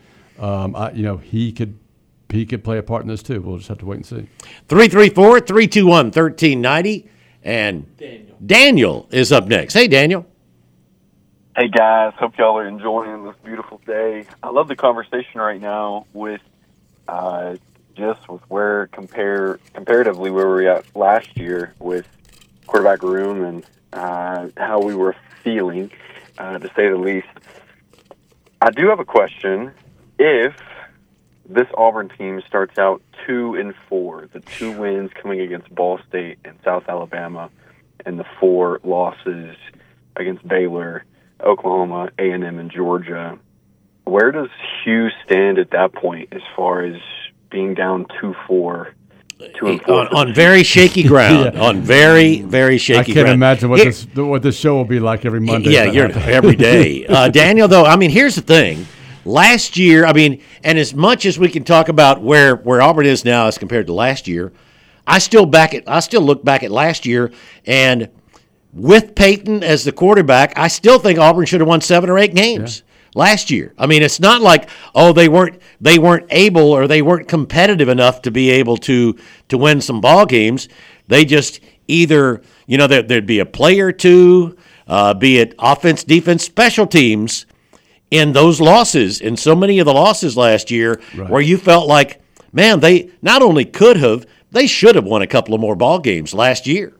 He could play a part in this too. We'll just have to wait and see. 334-321-1390. And Daniel is up next. Hey, Daniel. Hey, guys. Hope y'all are enjoying this beautiful day. I love the conversation right now with just with where comparatively where we were at last year with quarterback room and how we were feeling, to say the least. I do have a question. If this Auburn team starts out 2-4, the 2 wins coming against Ball State and South Alabama, and the 4 losses against Baylor, Oklahoma, A&M, and Georgia, where does Hugh stand at that point as far as being down 2-4? On very shaky ground. Yeah. On very, very shaky ground. I can't imagine what this show will be like every Monday. Yeah, every day. Daniel, though, I mean, here's the thing. Last year, I mean, and as much as we can talk about where Auburn is now as compared to last year, I still look back at last year, and with Peyton as the quarterback, I still think Auburn should have won 7 or 8 games last year. I mean, it's not like they weren't able or they weren't competitive enough to be able to win some ball games. They just either there'd be a play or two, be it offense, defense, special teams, in those losses, in so many of the losses last year, where you felt like, man, they not only could have, they should have won a couple of more ball games last year.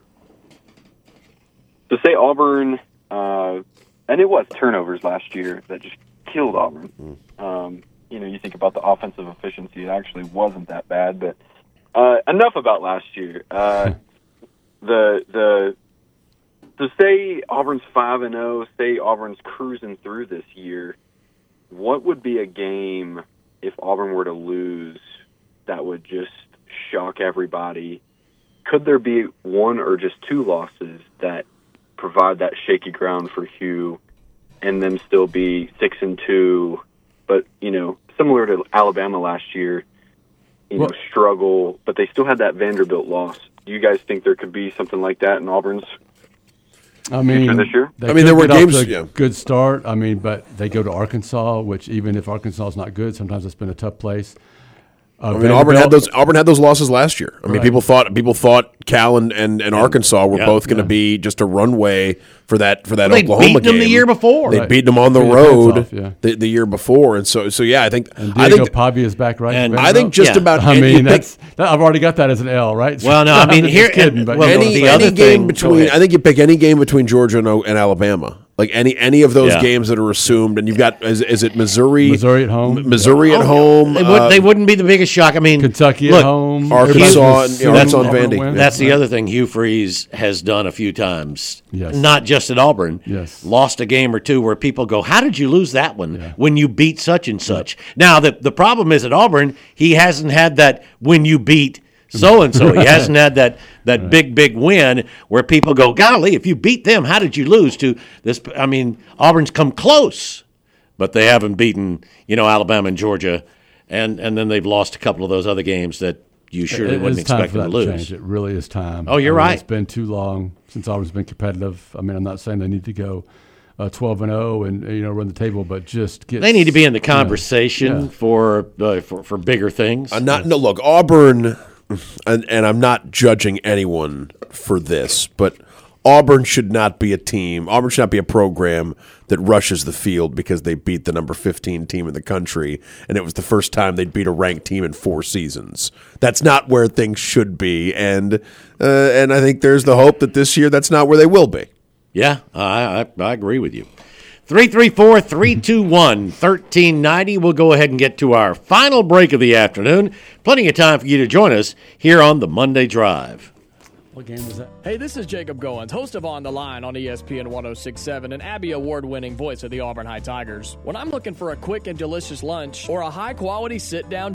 To say Auburn, and it was turnovers last year that just killed Auburn. You think about the offensive efficiency; it actually wasn't that bad. But enough about last year. To say Auburn's 5-0, say Auburn's cruising through this year, what would be a game if Auburn were to lose that would just shock everybody? Could there be 1 or just 2 losses that provide that shaky ground for Hugh and them still be 6-2, but, similar to Alabama last year, struggle, but they still had that Vanderbilt loss? Do you guys think there could be something like that in Auburn's future this year? There were games. Good start. But they go to Arkansas, which even if Arkansas is not good, sometimes it's been a tough place. Auburn had those losses last year. People thought Cal and Arkansas were both going to be just a runway for that Oklahoma game. They beat them the year before. They beat them on the road the year before, and so I think Diego Pavia is back, right? And I think just about. I've already got that as an L, right? Well, no, any game between. I think you pick any game between Georgia and Alabama. Like any of those games that are assumed, and you've got is it Missouri at home? Missouri at home. They wouldn't be the biggest shock. I mean, Kentucky at home, Arkansas, that's on Vandy. That's the other thing Hugh Freeze has done a few times. Yes. Not just at Auburn. Yes. Lost a game or two where people go, "How did you lose that one when you beat such and such?" Now the problem is at Auburn, he hasn't had that when you beat so-and-so. He hasn't had that big win where people go, golly, if you beat them, how did you lose to this? I mean, Auburn's come close, but they haven't beaten, Alabama and Georgia, and then they've lost a couple of those other games that you surely wouldn't expect them to lose. Change. It really is time. Oh, you're right. It's been too long since Auburn's been competitive. I'm not saying they need to go 12-0 and run the table, but just get. They need to be in the conversation for bigger things. Look, Auburn, and I'm not judging anyone for this, but Auburn should not be a team. Auburn should not be a program that rushes the field because they beat the number 15 team in the country, and it was the first time they'd beat a ranked team in 4 seasons. That's not where things should be, and I think there's the hope that this year that's not where they will be. Yeah, I agree with you. 334-321-1390. We'll go ahead and get to our final break of the afternoon. Plenty of time for you to join us here on the Monday Drive. What game was that? Hey, this is Jacob Goins, host of On the Line on ESPN 106.7 and Abby Award-winning voice of the Auburn High Tigers. When I'm looking for a quick and delicious lunch or a high-quality sit-down